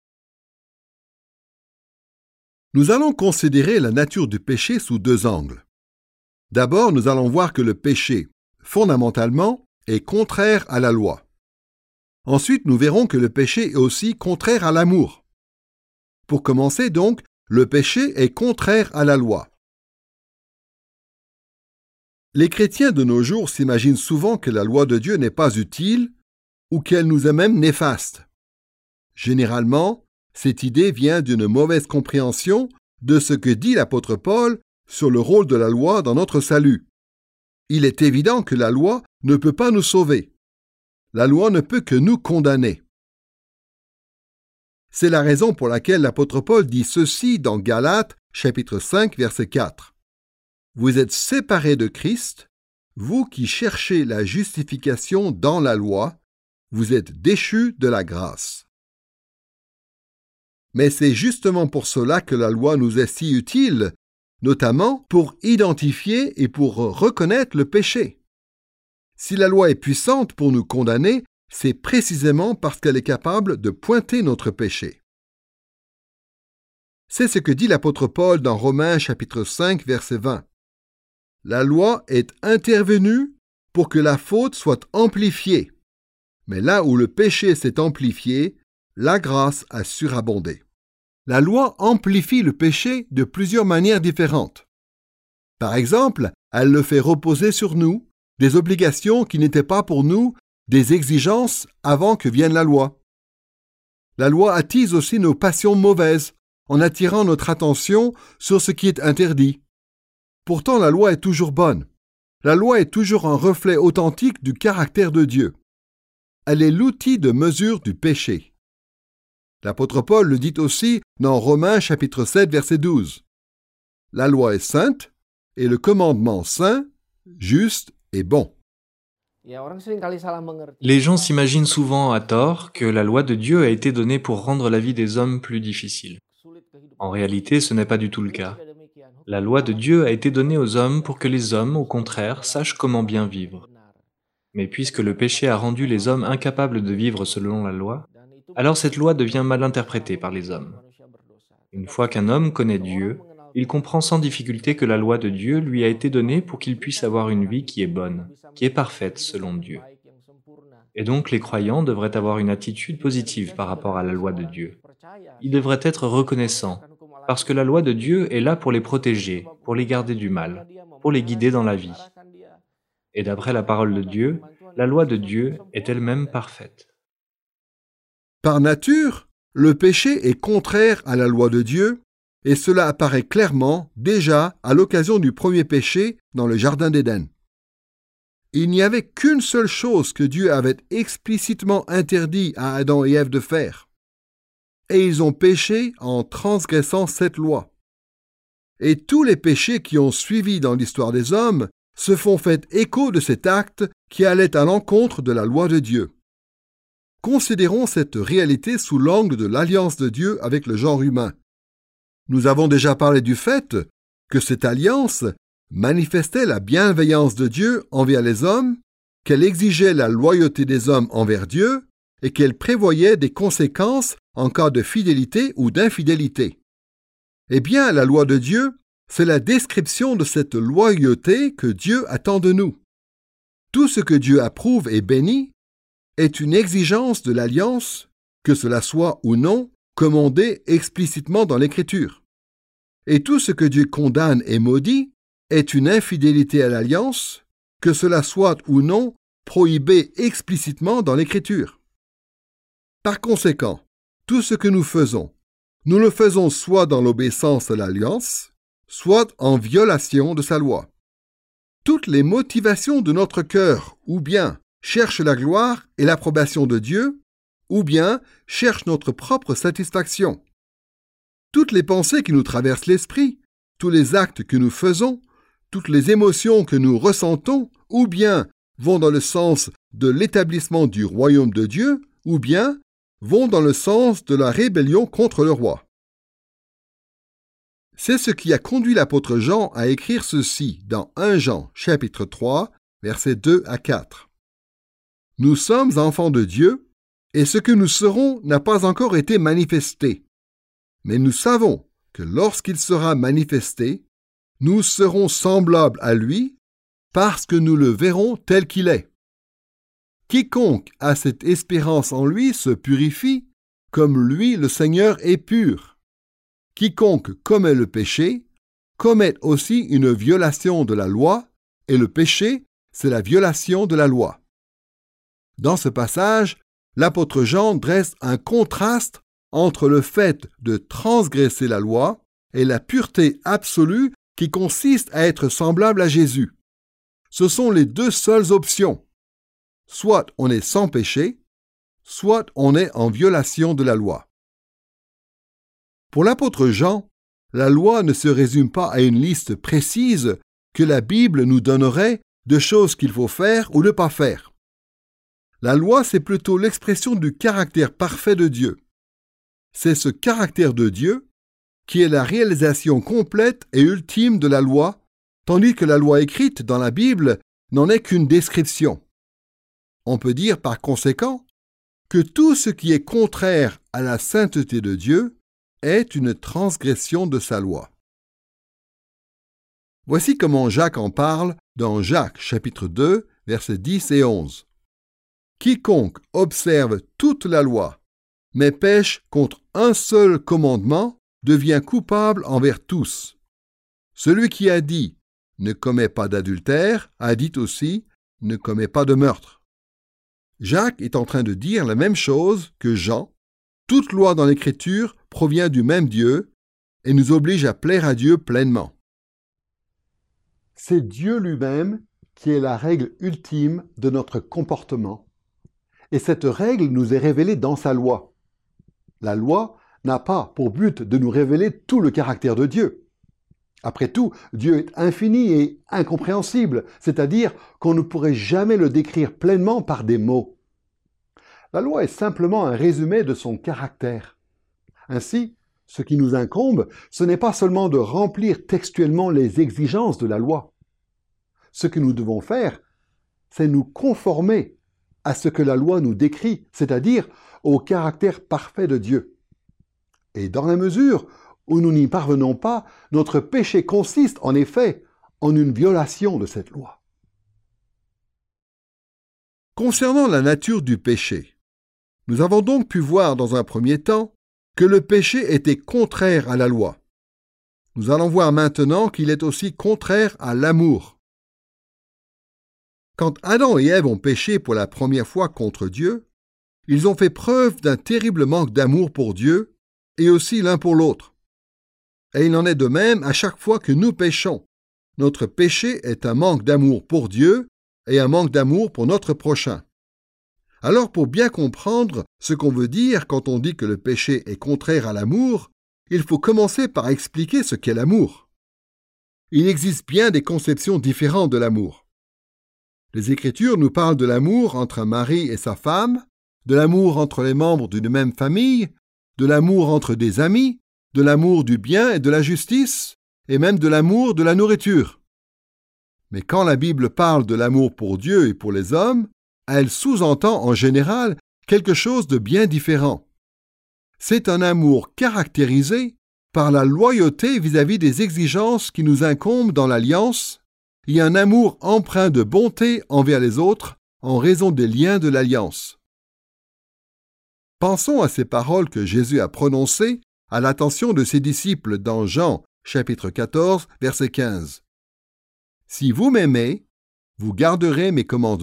S2: Nous allons considérer la nature du péché sous deux angles. D'abord, nous allons voir que le péché, fondamentalement, est contraire à la loi. Ensuite, nous verrons que le péché est aussi contraire à l'amour. Pour commencer donc, le péché est contraire à la loi. Les chrétiens de nos jours s'imaginent souvent que la loi de Dieu n'est pas utile ou qu'elle nous est même néfaste. Généralement, cette idée vient d'une mauvaise compréhension de ce que dit l'apôtre Paul sur le rôle de la loi dans notre salut. Il est évident que la loi ne peut pas nous sauver. La loi ne peut que nous condamner. C'est la raison pour laquelle l'apôtre Paul dit ceci dans Galates, chapitre cinq, verset quatre. « Vous êtes séparés de Christ, vous qui cherchez la justification dans la loi, vous êtes déchus de la grâce. » Mais c'est justement pour cela que la loi nous est si utile, notamment pour identifier et pour reconnaître le péché. Si la loi est puissante pour nous condamner, c'est précisément parce qu'elle est capable de pointer notre péché. C'est ce que dit l'apôtre Paul dans Romains chapitre cinq, verset vingt. La loi est intervenue pour que la faute soit amplifiée. Mais là où le péché s'est amplifié, la grâce a surabondé. La loi amplifie le péché de plusieurs manières différentes. Par exemple, elle le fait reposer sur nous, des obligations qui n'étaient pas pour nous des exigences avant que vienne la loi. La loi attise aussi nos passions mauvaises, en attirant notre attention sur ce qui est interdit. Pourtant, la loi est toujours bonne. La loi est toujours un reflet authentique du caractère de Dieu. Elle est l'outil de mesure du péché. L'apôtre Paul le dit aussi dans Romains chapitre sept, verset douze. La loi est sainte et le commandement saint, juste et bon.
S3: Les gens s'imaginent souvent à tort que la loi de Dieu a été donnée pour rendre la vie des hommes plus difficile. En réalité, ce n'est pas du tout le cas. La loi de Dieu a été donnée aux hommes pour que les hommes, au contraire, sachent comment bien vivre. Mais puisque le péché a rendu les hommes incapables de vivre selon la loi, alors cette loi devient mal interprétée par les hommes. Une fois qu'un homme connaît Dieu, il comprend sans difficulté que la loi de Dieu lui a été donnée pour qu'il puisse avoir une vie qui est bonne, qui est parfaite selon Dieu. Et donc les croyants devraient avoir une attitude positive par rapport à la loi de Dieu. Ils devraient être reconnaissants, parce que la loi de Dieu est là pour les protéger, pour les garder du mal, pour les guider dans la vie. Et d'après la parole de Dieu, la loi de Dieu est elle-même parfaite.
S2: Par nature, le péché est contraire à la loi de Dieu, et cela apparaît clairement déjà à l'occasion du premier péché dans le Jardin d'Éden. Il n'y avait qu'une seule chose que Dieu avait explicitement interdit à Adam et Ève de faire. Et ils ont péché en transgressant cette loi. Et tous les péchés qui ont suivi dans l'histoire des hommes se font fait écho de cet acte qui allait à l'encontre de la loi de Dieu. Considérons cette réalité sous l'angle de l'alliance de Dieu avec le genre humain. Nous avons déjà parlé du fait que cette alliance manifestait la bienveillance de Dieu envers les hommes, qu'elle exigeait la loyauté des hommes envers Dieu et qu'elle prévoyait des conséquences en cas de fidélité ou d'infidélité. Eh bien, la loi de Dieu, c'est la description de cette loyauté que Dieu attend de nous. Tout ce que Dieu approuve et bénit est une exigence de l'alliance, que cela soit ou non commandé explicitement dans l'Écriture. Et tout ce que Dieu condamne et maudit est une infidélité à l'alliance, que cela soit ou non prohibé explicitement dans l'Écriture. Par conséquent, tout ce que nous faisons, nous le faisons soit dans l'obéissance à l'alliance, soit en violation de sa loi. Toutes les motivations de notre cœur, ou bien cherchent la gloire et l'approbation de Dieu, ou bien cherchent notre propre satisfaction. Toutes les pensées qui nous traversent l'esprit, tous les actes que nous faisons, toutes les émotions que nous ressentons, ou bien vont dans le sens de l'établissement du royaume de Dieu, ou bien vont dans le sens de la rébellion contre le roi. C'est ce qui a conduit l'apôtre Jean à écrire ceci dans premier Jean, chapitre trois, versets deux à quatre. « Nous sommes enfants de Dieu, et ce que nous serons n'a pas encore été manifesté. Mais nous savons que lorsqu'il sera manifesté, nous serons semblables à lui, parce que nous le verrons tel qu'il est. Quiconque a cette espérance en lui se purifie, comme lui le Seigneur est pur. Quiconque commet le péché, commet aussi une violation de la loi, et le péché, c'est la violation de la loi. » Dans ce passage, l'apôtre Jean dresse un contraste entre le fait de transgresser la loi et la pureté absolue qui consiste à être semblable à Jésus. Ce sont les deux seules options. Soit on est sans péché, soit on est en violation de la loi. Pour l'apôtre Jean, la loi ne se résume pas à une liste précise que la Bible nous donnerait de choses qu'il faut faire ou ne pas faire. La loi, c'est plutôt l'expression du caractère parfait de Dieu. C'est ce caractère de Dieu qui est la réalisation complète et ultime de la loi, tandis que la loi écrite dans la Bible n'en est qu'une description. On peut dire par conséquent que tout ce qui est contraire à la sainteté de Dieu est une transgression de sa loi. Voici comment Jacques en parle dans Jacques chapitre deux, versets dix et onze. Quiconque observe toute la loi, mais pêche contre un seul commandement, devient coupable envers tous. Celui qui a dit « ne commets pas d'adultère » a dit aussi « ne commets pas de meurtre ». Jacques est en train de dire la même chose que Jean. Toute loi dans l'Écriture provient du même Dieu et nous oblige à plaire à Dieu pleinement.
S1: C'est Dieu lui-même qui est la règle ultime de notre comportement. Et cette règle nous est révélée dans sa loi. La loi n'a pas pour but de nous révéler tout le caractère de Dieu. Après tout, Dieu est infini et incompréhensible, c'est-à-dire qu'on ne pourrait jamais le décrire pleinement par des mots. La loi est simplement un résumé de son caractère. Ainsi, ce qui nous incombe, ce n'est pas seulement de remplir textuellement les exigences de la loi. Ce que nous devons faire, c'est nous conformer à ce que la loi nous décrit, c'est-à-dire au caractère parfait de Dieu. Et dans la mesure où nous n'y parvenons pas, notre péché consiste en effet en une violation de cette loi.
S2: Concernant la nature du péché, nous avons donc pu voir dans un premier temps que le péché était contraire à la loi. Nous allons voir maintenant qu'il est aussi contraire à l'amour. Quand Adam et Ève ont péché pour la première fois contre Dieu, ils ont fait preuve d'un terrible manque d'amour pour Dieu et aussi l'un pour l'autre. Et il en est de même à chaque fois que nous péchons. Notre péché est un manque d'amour pour Dieu et un manque d'amour pour notre prochain. Alors, pour bien comprendre ce qu'on veut dire quand on dit que le péché est contraire à l'amour, il faut commencer par expliquer ce qu'est l'amour. Il existe bien des conceptions différentes de l'amour. Les Écritures nous parlent de l'amour entre un mari et sa femme, de l'amour entre les membres d'une même famille, de l'amour entre des amis, de l'amour du bien et de la justice, et même de l'amour de la nourriture. Mais quand la Bible parle de l'amour pour Dieu et pour les hommes, elle sous-entend en général quelque chose de bien différent. C'est un amour caractérisé par la loyauté vis-à-vis des exigences qui nous incombent dans l'alliance et un amour empreint de bonté envers les autres en raison des liens de l'alliance. Pensons à ces paroles que Jésus a prononcées à l'attention de ses disciples dans Jean, chapitre quatorze, verset quinze. « Si vous m'aimez, vous garderez mes commandements. »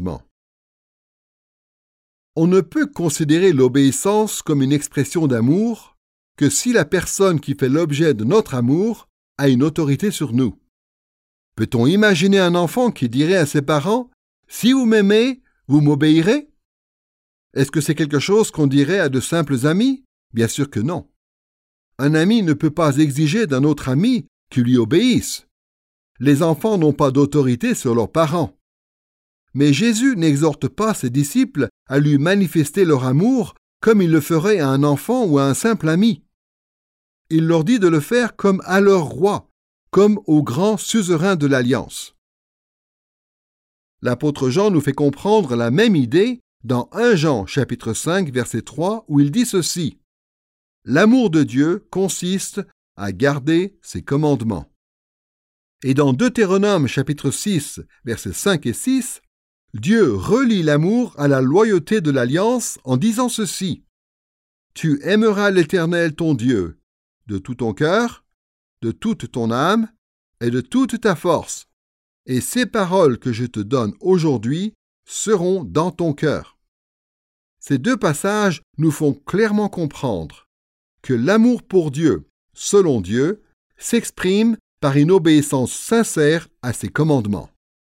S2: On ne peut considérer l'obéissance comme une expression d'amour que si la personne qui fait l'objet de notre amour a une autorité sur nous. Peut-on imaginer un enfant qui dirait à ses parents « Si vous m'aimez, vous m'obéirez » Est-ce que c'est quelque chose qu'on dirait à de simples amis? Bien sûr que non. Un ami ne peut pas exiger d'un autre ami qu'il lui obéisse. Les enfants n'ont pas d'autorité sur leurs parents. Mais Jésus n'exhorte pas ses disciples à lui manifester leur amour comme il le ferait à un enfant ou à un simple ami. Il leur dit de le faire comme à leur roi, comme au grand suzerain de l'Alliance. L'apôtre Jean nous fait comprendre la même idée dans premier Jean chapitre cinq verset trois où il dit ceci: « L'amour de Dieu consiste à garder ses commandements. » Et dans Deutéronome chapitre six versets cinq et six, Dieu relie l'amour à la loyauté de l'alliance en disant ceci: « Tu aimeras l'Éternel ton Dieu de tout ton cœur, de toute ton âme et de toute ta force, et ces paroles que je te donne aujourd'hui seront dans ton cœur. » Ces deux passages nous font clairement comprendre que l'amour pour Dieu, selon Dieu, s'exprime par une obéissance sincère à ses commandements.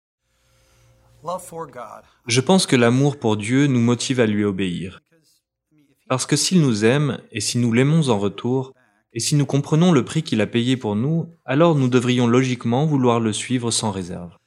S3: Je pense que l'amour pour Dieu nous motive à lui obéir. Parce que s'il nous aime, et si nous l'aimons en retour, et si nous comprenons le prix qu'il a payé pour nous, alors nous devrions logiquement vouloir le suivre sans réserve.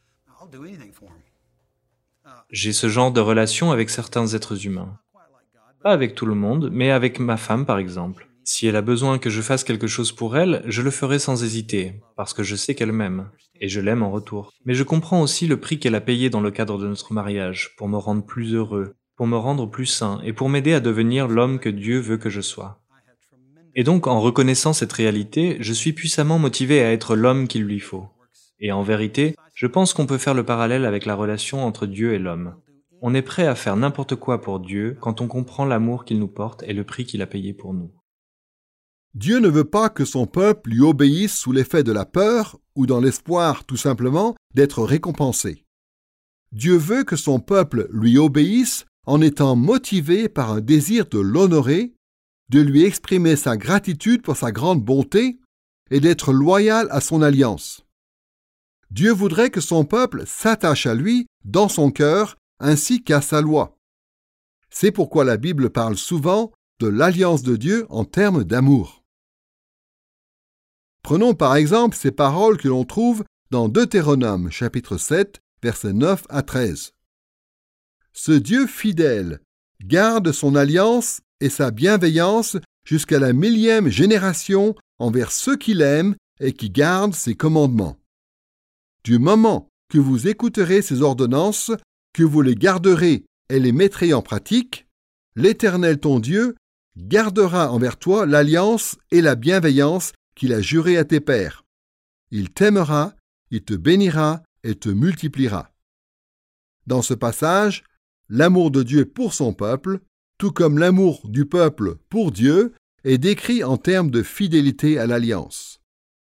S3: J'ai ce genre de relation avec certains êtres humains. Pas avec tout le monde, mais avec ma femme par exemple. Si elle a besoin que je fasse quelque chose pour elle, je le ferai sans hésiter, parce que je sais qu'elle m'aime, et je l'aime en retour. Mais je comprends aussi le prix qu'elle a payé dans le cadre de notre mariage, pour me rendre plus heureux, pour me rendre plus sain, et pour m'aider à devenir l'homme que Dieu veut que je sois. Et donc, en reconnaissant cette réalité, je suis puissamment motivé à être l'homme qu'il lui faut. Et en vérité, je pense qu'on peut faire le parallèle avec la relation entre Dieu et l'homme. On est prêt à faire n'importe quoi pour Dieu quand on comprend l'amour qu'il nous porte et le prix qu'il a payé pour nous.
S2: Dieu ne veut pas que son peuple lui obéisse sous l'effet de la peur ou dans l'espoir, tout simplement, d'être récompensé. Dieu veut que son peuple lui obéisse en étant motivé par un désir de l'honorer, de lui exprimer sa gratitude pour sa grande bonté et d'être loyal à son alliance. Dieu voudrait que son peuple s'attache à lui dans son cœur ainsi qu'à sa loi. C'est pourquoi la Bible parle souvent de l'alliance de Dieu en termes d'amour. Prenons par exemple ces paroles que l'on trouve dans Deutéronome chapitre sept, versets neuf à treize. Ce Dieu fidèle garde son alliance et sa bienveillance jusqu'à la millième génération envers ceux qui l'aiment et qui gardent ses commandements. Du moment que vous écouterez ses ordonnances, que vous les garderez et les mettrez en pratique, l'Éternel ton Dieu gardera envers toi l'alliance et la bienveillance qu'il a jurée à tes pères. Il t'aimera, il te bénira et te multipliera. Dans ce passage, l'amour de Dieu pour son peuple, tout comme l'amour du peuple pour Dieu, est décrit en termes de fidélité à l'alliance.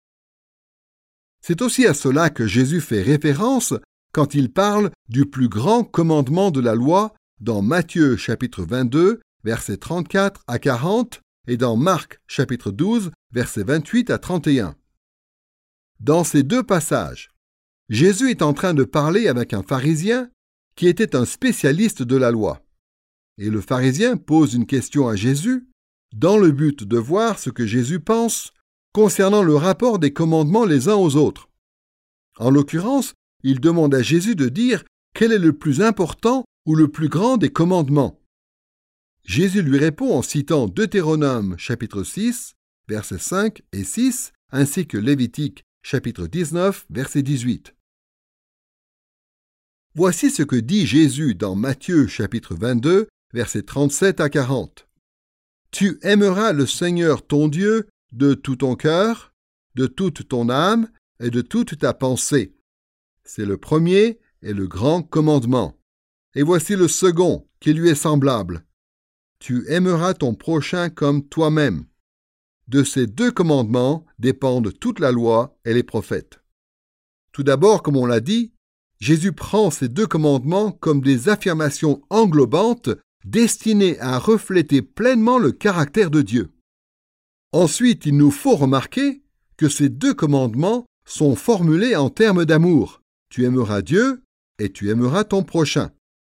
S2: C'est aussi à cela que Jésus fait référence quand il parle du plus grand commandement de la loi dans Matthieu chapitre vingt-deux, versets trente-quatre à quarante, et dans Marc chapitre douze, versets vingt-huit à trente et un. Dans ces deux passages, Jésus est en train de parler avec un pharisien qui était un spécialiste de la loi. Et le pharisien pose une question à Jésus dans le but de voir ce que Jésus pense concernant le rapport des commandements les uns aux autres. En l'occurrence, il demande à Jésus de dire quel est le plus important ou le plus grand des commandements. Jésus lui répond en citant Deutéronome chapitre six, versets cinq et six, ainsi que Lévitique chapitre dix-neuf, verset dix-huit. Voici ce que dit Jésus dans Matthieu chapitre vingt-deux, versets trente-sept à quarante. Tu aimeras le Seigneur ton Dieu de tout ton cœur, de toute ton âme et de toute ta pensée. C'est le premier et le grand commandement. Et voici le second qui lui est semblable. Tu aimeras ton prochain comme toi-même. De ces deux commandements dépendent toute la loi et les prophètes. Tout d'abord, comme on l'a dit, Jésus prend ces deux commandements comme des affirmations englobantes destinées à refléter pleinement le caractère de Dieu. Ensuite, il nous faut remarquer que ces deux commandements sont formulés en termes d'amour. Tu aimeras Dieu et tu aimeras ton prochain.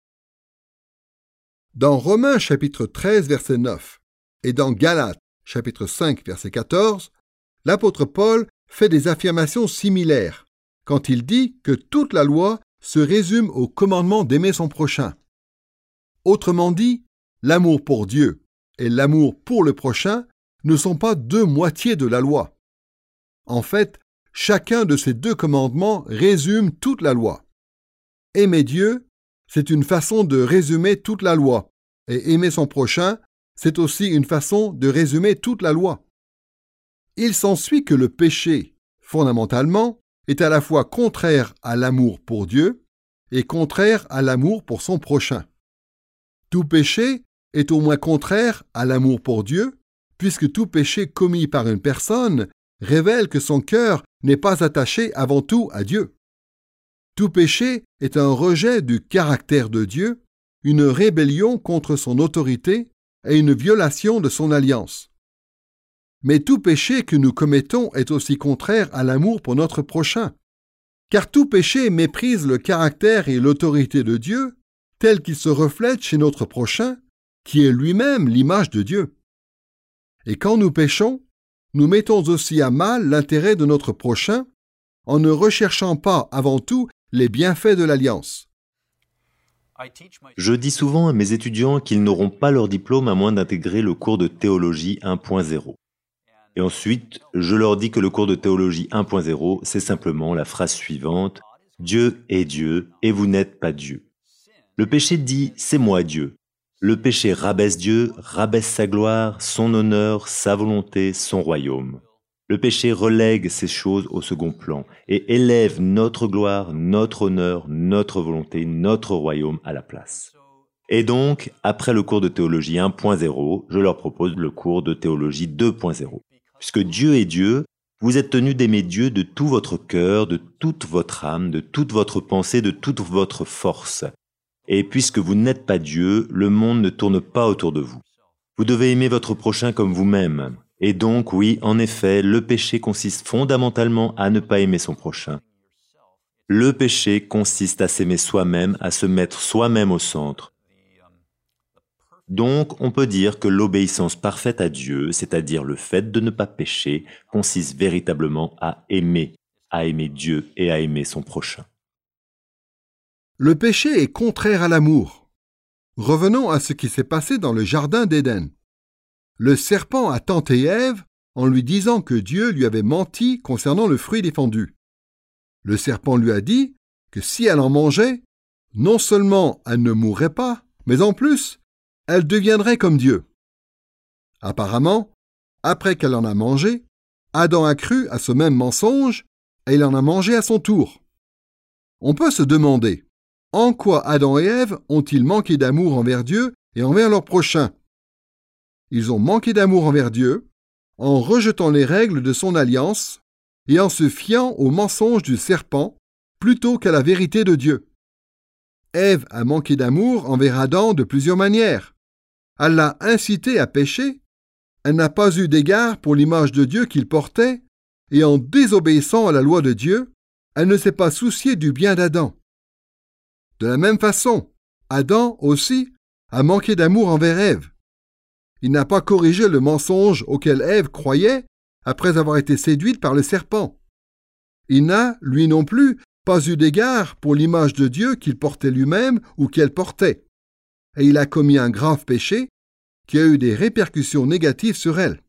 S2: Dans Romains chapitre treize, verset neuf, et dans Galates chapitre cinq, verset quatorze, l'apôtre Paul fait des affirmations similaires quand il dit que toute la loi se résume au commandement d'aimer son prochain. Autrement dit, l'amour pour Dieu et l'amour pour le prochain ne sont pas deux moitiés de la loi. En fait, chacun de ces deux commandements résume toute la loi. Aimer Dieu, c'est une façon de résumer toute la loi, et aimer son prochain, c'est aussi une façon de résumer toute la loi. Il s'ensuit que le péché, fondamentalement, est à la fois contraire à l'amour pour Dieu et contraire à l'amour pour son prochain. Tout péché est au moins contraire à l'amour pour Dieu, puisque tout péché commis par une personne révèle que son cœur n'est pas attaché avant tout à Dieu. Tout péché est un rejet du caractère de Dieu, une rébellion contre son autorité et une violation de son alliance. Mais tout péché que nous commettons est aussi contraire à l'amour pour notre prochain, car tout péché méprise le caractère et l'autorité de Dieu tel qu'il se reflète chez notre prochain, qui est lui-même l'image de Dieu. Et quand nous péchons, nous mettons aussi à mal l'intérêt de notre prochain en ne recherchant pas avant tout les bienfaits de l'alliance.
S5: Je dis souvent à mes étudiants qu'ils n'auront pas leur diplôme à moins d'intégrer le cours de théologie un point zéro. Et ensuite, je leur dis que le cours de théologie un point zéro, c'est simplement la phrase suivante « Dieu est Dieu et vous n'êtes pas Dieu ». Le péché dit « c'est moi Dieu ». Le péché rabaisse Dieu, rabaisse sa gloire, son honneur, sa volonté, son royaume. Le péché relègue ces choses au second plan et élève notre gloire, notre honneur, notre volonté, notre royaume à la place. Et donc, après le cours de théologie un point zéro, je leur propose le cours de théologie deux point zéro. Puisque Dieu est Dieu, vous êtes tenus d'aimer Dieu de tout votre cœur, de toute votre âme, de toute votre pensée, de toute votre force. Et puisque vous n'êtes pas Dieu, le monde ne tourne pas autour de vous. Vous devez aimer votre prochain comme vous-même. Et donc, oui, en effet, le péché consiste fondamentalement à ne pas aimer son prochain. Le péché consiste à s'aimer soi-même, à se mettre soi-même au centre. Donc, on peut dire que l'obéissance parfaite à Dieu, c'est-à-dire le fait de ne pas pécher, consiste véritablement à aimer, à aimer Dieu et à aimer son prochain.
S2: Le péché est contraire à l'amour. Revenons à ce qui s'est passé dans le jardin d'Éden. Le serpent a tenté Ève en lui disant que Dieu lui avait menti concernant le fruit défendu. Le serpent lui a dit que si elle en mangeait, non seulement elle ne mourrait pas, mais en plus, elle deviendrait comme Dieu. Apparemment, après qu'elle en a mangé, Adam a cru à ce même mensonge et il en a mangé à son tour. On peut se demander, en quoi Adam et Ève ont-ils manqué d'amour envers Dieu et envers leur prochain? Ils ont manqué d'amour envers Dieu en rejetant les règles de son alliance et en se fiant au mensonge du serpent plutôt qu'à la vérité de Dieu. Ève a manqué d'amour envers Adam de plusieurs manières. Elle l'a incité à pécher, elle n'a pas eu d'égard pour l'image de Dieu qu'il portait, et en désobéissant à la loi de Dieu, elle ne s'est pas souciée du bien d'Adam. De la même façon, Adam aussi a manqué d'amour envers Ève. Il n'a pas corrigé le mensonge auquel Ève croyait après avoir été séduite par le serpent. Il n'a, lui non plus, pas eu d'égard pour l'image de Dieu qu'il portait lui-même ou qu'elle portait. Et il a commis un grave péché qui a eu des répercussions négatives sur elle.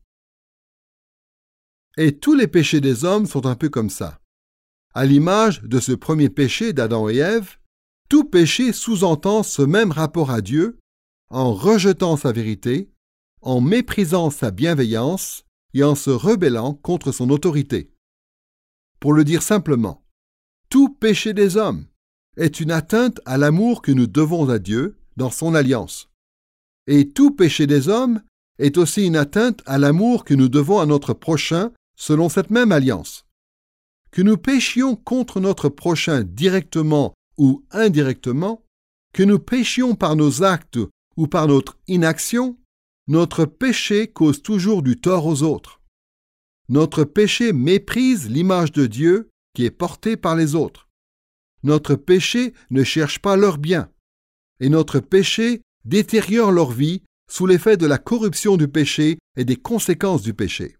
S2: Et tous les péchés des hommes sont un peu comme ça. À l'image de ce premier péché d'Adam et Ève, tout péché sous-entend ce même rapport à Dieu en rejetant sa vérité, en méprisant sa bienveillance et en se rebellant contre son autorité. Pour le dire simplement, tout péché des hommes est une atteinte à l'amour que nous devons à Dieu dans son alliance. Et tout péché des hommes est aussi une atteinte à l'amour que nous devons à notre prochain selon cette même alliance. Que nous péchions contre notre prochain directement ou indirectement, que nous péchions par nos actes ou par notre inaction, notre péché cause toujours du tort aux autres. Notre péché méprise l'image de Dieu qui est portée par les autres. Notre péché ne cherche pas leur bien. Et notre péché détériore leur vie sous l'effet de la corruption du péché et des conséquences du péché.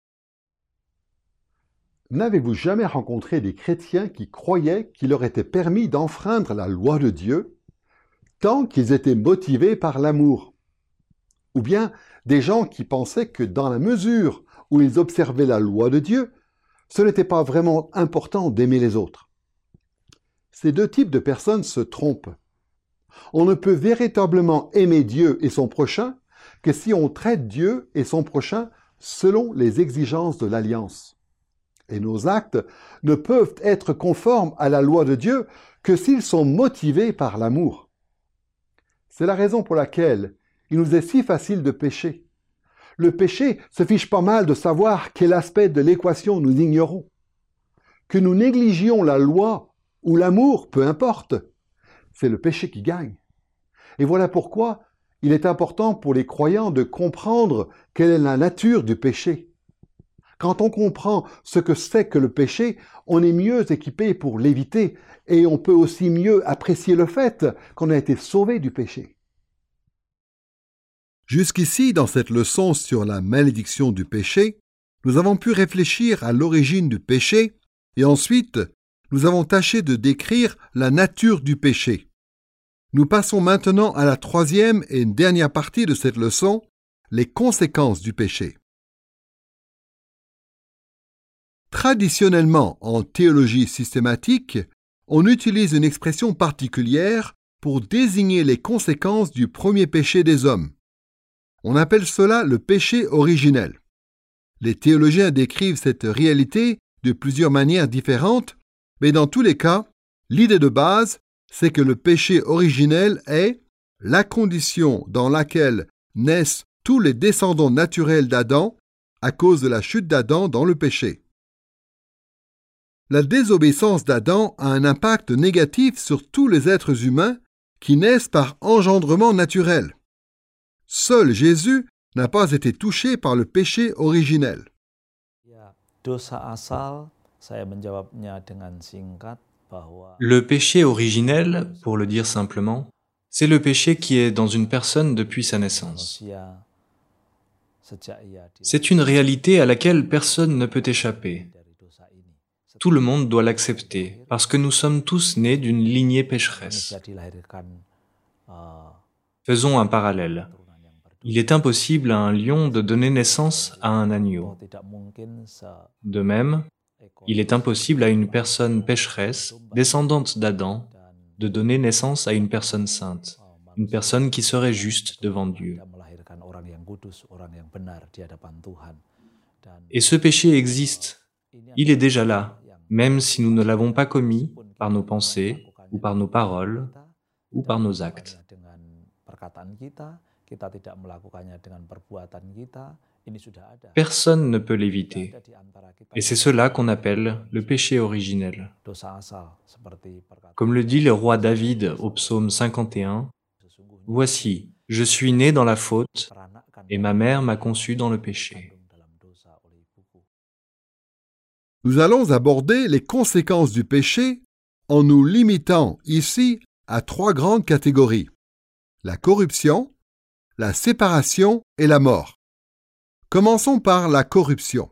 S1: N'avez-vous jamais rencontré des chrétiens qui croyaient qu'il leur était permis d'enfreindre la loi de Dieu tant qu'ils étaient motivés par l'amour? Ou bien des gens qui pensaient que dans la mesure où ils observaient la loi de Dieu, ce n'était pas vraiment important d'aimer les autres? Ces deux types de personnes se trompent. On ne peut véritablement aimer Dieu et son prochain que si on traite Dieu et son prochain selon les exigences de l'Alliance. Et nos actes ne peuvent être conformes à la loi de Dieu que s'ils sont motivés par l'amour. C'est la raison pour laquelle il nous est si facile de pécher. Le péché se fiche pas mal de savoir quel aspect de l'équation nous ignorons. Que nous négligions la loi ou l'amour, peu importe, c'est le péché qui gagne. Et voilà pourquoi il est important pour les croyants de comprendre quelle est la nature du péché. Quand on comprend ce que c'est que le péché, on est mieux équipé pour l'éviter et on peut aussi mieux apprécier le fait qu'on a été sauvé du péché.
S2: Jusqu'ici, dans cette leçon sur la malédiction du péché, nous avons pu réfléchir à l'origine du péché et ensuite, nous avons tâché de décrire la nature du péché. Nous passons maintenant à la troisième et dernière partie de cette leçon, les conséquences du péché. Traditionnellement, en théologie systématique, on utilise une expression particulière pour désigner les conséquences du premier péché des hommes. On appelle cela le péché originel. Les théologiens décrivent cette réalité de plusieurs manières différentes, mais dans tous les cas, l'idée de base, c'est que le péché originel est la condition dans laquelle naissent tous les descendants naturels d'Adam à cause de la chute d'Adam dans le péché. La désobéissance d'Adam a un impact négatif sur tous les êtres humains qui naissent par engendrement naturel. Seul Jésus n'a pas été touché par le péché originel.
S3: Le péché originel, pour le dire simplement, c'est le péché qui est dans une personne depuis sa naissance. C'est une réalité à laquelle personne ne peut échapper. Tout le monde doit l'accepter, parce que nous sommes tous nés d'une lignée pécheresse. Faisons un parallèle. Il est impossible à un lion de donner naissance à un agneau. De même, il est impossible à une personne pécheresse, descendante d'Adam, de donner naissance à une personne sainte, une personne qui serait juste devant Dieu. Et ce péché existe. Il est déjà là, même si nous ne l'avons pas commis par nos pensées, ou par nos paroles, ou par nos actes. Personne ne peut l'éviter. Et c'est cela qu'on appelle le péché originel. Comme le dit le roi David au psaume cinquante et un, « Voici, je suis né dans la faute, et ma mère m'a conçu dans le péché. »
S2: Nous allons aborder les conséquences du péché en nous limitant ici à trois grandes catégories: la corruption, la séparation et la mort. Commençons par la corruption.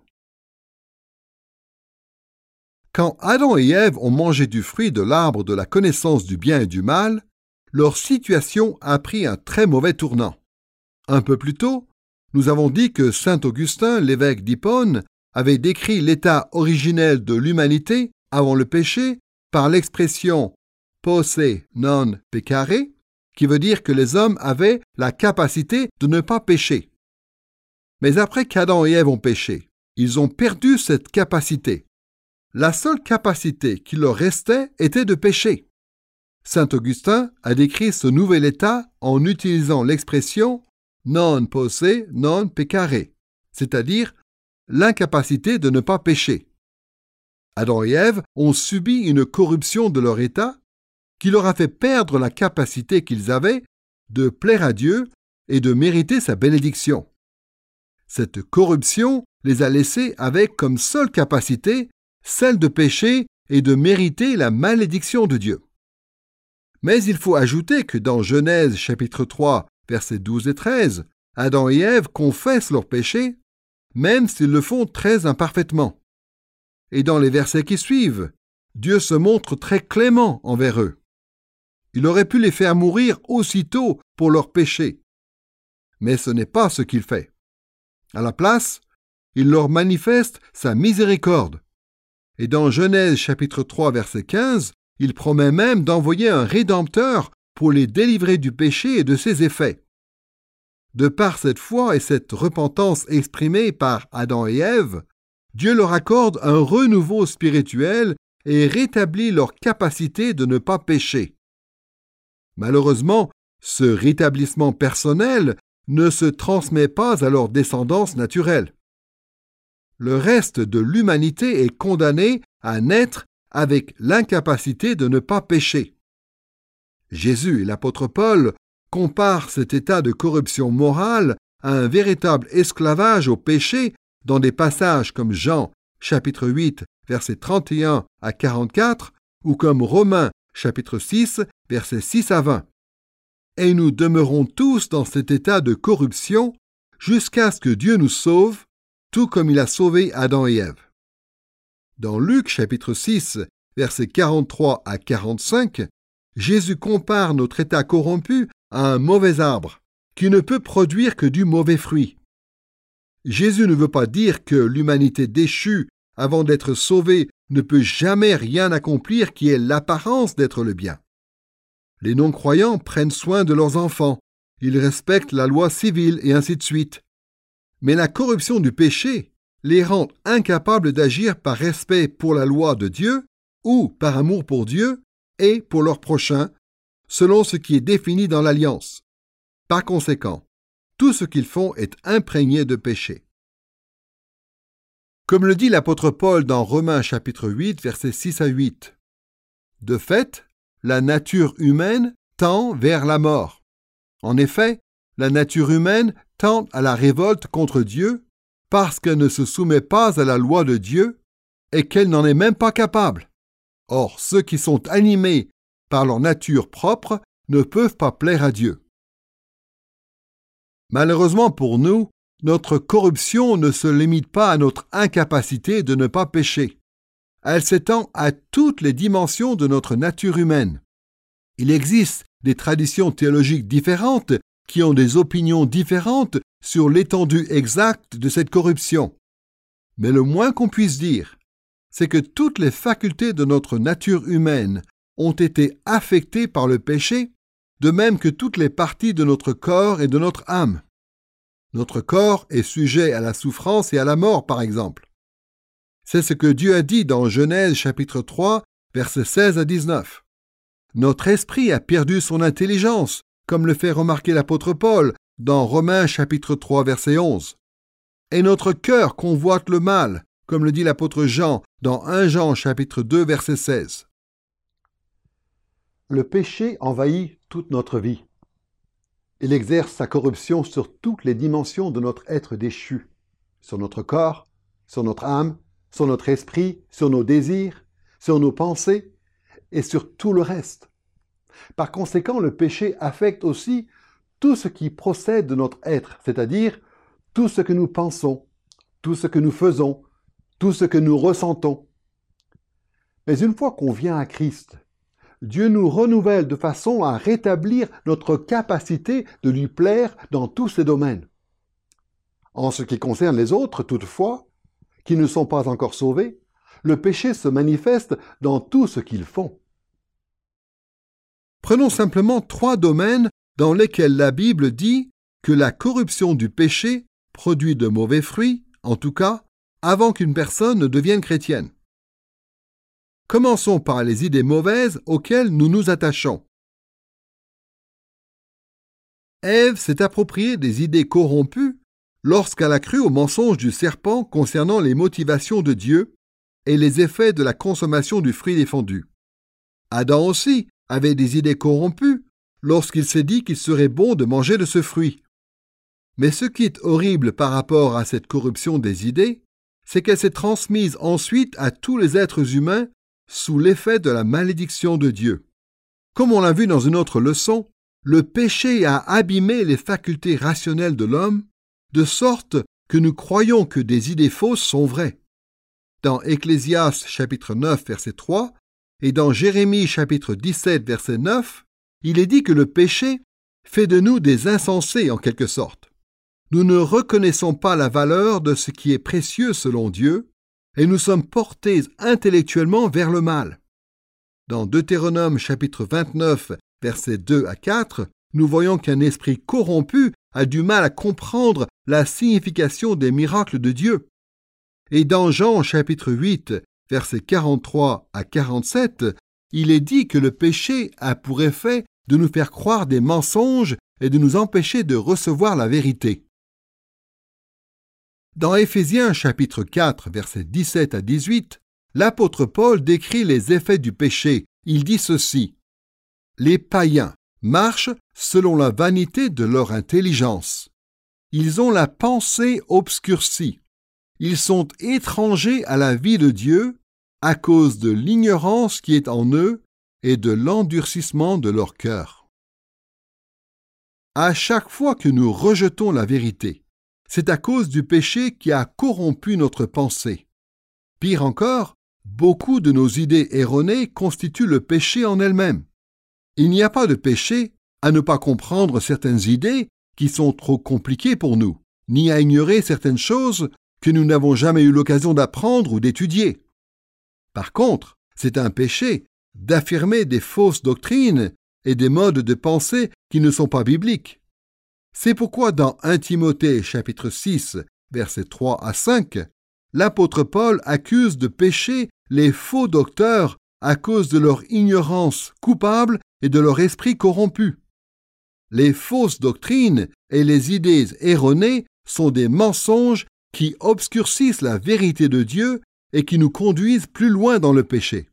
S2: Quand Adam et Ève ont mangé du fruit de l'arbre de la connaissance du bien et du mal, leur situation a pris un très mauvais tournant. Un peu plus tôt, nous avons dit que saint Augustin, l'évêque d'Hippone, avait décrit l'état originel de l'humanité avant le péché par l'expression « posse non peccare », qui veut dire que les hommes avaient la capacité de ne pas pécher. Mais après qu'Adam et Ève ont péché, ils ont perdu cette capacité. La seule capacité qui leur restait était de pécher. Saint Augustin a décrit ce nouvel état en utilisant l'expression « non posse non peccare », c'est-à-dire l'incapacité de ne pas pécher. Adam et Ève ont subi une corruption de leur état qui leur a fait perdre la capacité qu'ils avaient de plaire à Dieu et de mériter sa bénédiction. Cette corruption les a laissés avec comme seule capacité celle de pécher et de mériter la malédiction de Dieu. Mais il faut ajouter que dans Genèse chapitre trois, versets douze et treize, Adam et Ève confessent leurs péchés, même s'ils le font très imparfaitement. Et dans les versets qui suivent, Dieu se montre très clément envers eux. Il aurait pu les faire mourir aussitôt pour leurs péchés. Mais ce n'est pas ce qu'il fait. À la place, il leur manifeste sa miséricorde. Et dans Genèse chapitre trois, verset quinze, il promet même d'envoyer un Rédempteur pour les délivrer du péché et de ses effets. De par cette foi et cette repentance exprimée par Adam et Ève, Dieu leur accorde un renouveau spirituel et rétablit leur capacité de ne pas pécher. Malheureusement, ce rétablissement personnel ne se transmet pas à leur descendance naturelle. Le reste de l'humanité est condamné à naître avec l'incapacité de ne pas pécher. Jésus et l'apôtre Paul comparent cet état de corruption morale à un véritable esclavage au péché dans des passages comme Jean, chapitre huit, versets trente et un à quarante-quatre, ou comme Romains, chapitre six, versets six à vingt. Et nous demeurons tous dans cet état de corruption jusqu'à ce que Dieu nous sauve, tout comme il a sauvé Adam et Ève. Dans Luc, chapitre six, versets quarante-trois à quarante-cinq, Jésus compare notre état corrompu à un mauvais arbre, qui ne peut produire que du mauvais fruit. Jésus ne veut pas dire que l'humanité déchue, avant d'être sauvée, ne peut jamais rien accomplir qui ait l'apparence d'être le bien. Les non-croyants prennent soin de leurs enfants, ils respectent la loi civile et ainsi de suite. Mais la corruption du péché, les rendent incapables d'agir par respect pour la loi de Dieu ou par amour pour Dieu et pour leur prochain, selon ce qui est défini dans l'Alliance. Par conséquent, tout ce qu'ils font est imprégné de péché. Comme le dit l'apôtre Paul dans Romains chapitre huit, versets six à huit. De fait, la nature humaine tend vers la mort. En effet, la nature humaine tend à la révolte contre Dieu parce qu'elle ne se soumet pas à la loi de Dieu et qu'elle n'en est même pas capable. Or, ceux qui sont animés par leur nature propre ne peuvent pas plaire à Dieu. Malheureusement pour nous, notre corruption ne se limite pas à notre incapacité de ne pas pécher. Elle s'étend à toutes les dimensions de notre nature humaine. Il existe des traditions théologiques différentes qui ont des opinions différentes sur l'étendue exacte de cette corruption. Mais le moins qu'on puisse dire, c'est que toutes les facultés de notre nature humaine ont été affectées par le péché, de même que toutes les parties de notre corps et de notre âme. Notre corps est sujet à la souffrance et à la mort, par exemple. C'est ce que Dieu a dit dans Genèse chapitre trois, versets seize à dix-neuf. Notre esprit a perdu son intelligence, comme le fait remarquer l'apôtre Paul dans Romains chapitre trois, verset onze. Et notre cœur convoite le mal, comme le dit l'apôtre Jean dans premier Jean chapitre deux, verset seize.
S1: Le péché envahit toute notre vie. Il exerce sa corruption sur toutes les dimensions de notre être déchu, sur notre corps, sur notre âme, sur notre esprit, sur nos désirs, sur nos pensées et sur tout le reste. Par conséquent, le péché affecte aussi tout ce qui procède de notre être, c'est-à-dire tout ce que nous pensons, tout ce que nous faisons, tout ce que nous ressentons. Mais une fois qu'on vient à Christ, Dieu nous renouvelle de façon à rétablir notre capacité de lui plaire dans tous ces domaines. En ce qui concerne les autres, toutefois, qui ne sont pas encore sauvés, le péché se manifeste dans tout ce qu'ils font.
S2: Prenons simplement trois domaines dans lesquels la Bible dit que la corruption du péché produit de mauvais fruits, en tout cas, avant qu'une personne ne devienne chrétienne. Commençons par les idées mauvaises auxquelles nous nous attachons. Ève s'est appropriée des idées corrompues lorsqu'elle a cru au mensonge du serpent concernant les motivations de Dieu et les effets de la consommation du fruit défendu. Adam aussi avait des idées corrompues lorsqu'il s'est dit qu'il serait bon de manger de ce fruit. Mais ce qui est horrible par rapport à cette corruption des idées, c'est qu'elle s'est transmise ensuite à tous les êtres humains sous l'effet de la malédiction de Dieu. Comme on l'a vu dans une autre leçon, le péché a abîmé les facultés rationnelles de l'homme, de sorte que nous croyons que des idées fausses sont vraies. Dans Ecclésiaste chapitre neuf, verset trois, et dans Jérémie chapitre dix-sept, verset neuf, il est dit que le péché fait de nous des insensés en quelque sorte. Nous ne reconnaissons pas la valeur de ce qui est précieux selon Dieu, et nous sommes portés intellectuellement vers le mal. Dans Deutéronome chapitre vingt-neuf, versets deux à quatre, nous voyons qu'un esprit corrompu a du mal à comprendre la signification des miracles de Dieu. Et dans Jean chapitre huit, versets quarante-trois à quarante-sept, il est dit que le péché a pour effet de nous faire croire des mensonges et de nous empêcher de recevoir la vérité. Dans Éphésiens chapitre quatre, versets dix-sept à dix-huit, l'apôtre Paul décrit les effets du péché. Il dit ceci: « Les païens marchent selon la vanité de leur intelligence. Ils ont la pensée obscurcie. Ils sont étrangers à la vie de Dieu à cause de l'ignorance qui est en eux et de l'endurcissement de leur cœur. » À chaque fois que nous rejetons la vérité, c'est à cause du péché qui a corrompu notre pensée. Pire encore, beaucoup de nos idées erronées constituent le péché en elles-mêmes. Il n'y a pas de péché à ne pas comprendre certaines idées qui sont trop compliquées pour nous, ni à ignorer certaines choses que nous n'avons jamais eu l'occasion d'apprendre ou d'étudier. Par contre, c'est un péché d'affirmer des fausses doctrines et des modes de pensée qui ne sont pas bibliques. C'est pourquoi dans premier Timothée chapitre six, versets trois à cinq, l'apôtre Paul accuse de péché les faux docteurs à cause de leur ignorance coupable et de leur esprit corrompu. Les fausses doctrines et les idées erronées sont des mensonges qui obscurcissent la vérité de Dieu et qui nous conduisent plus loin dans le péché.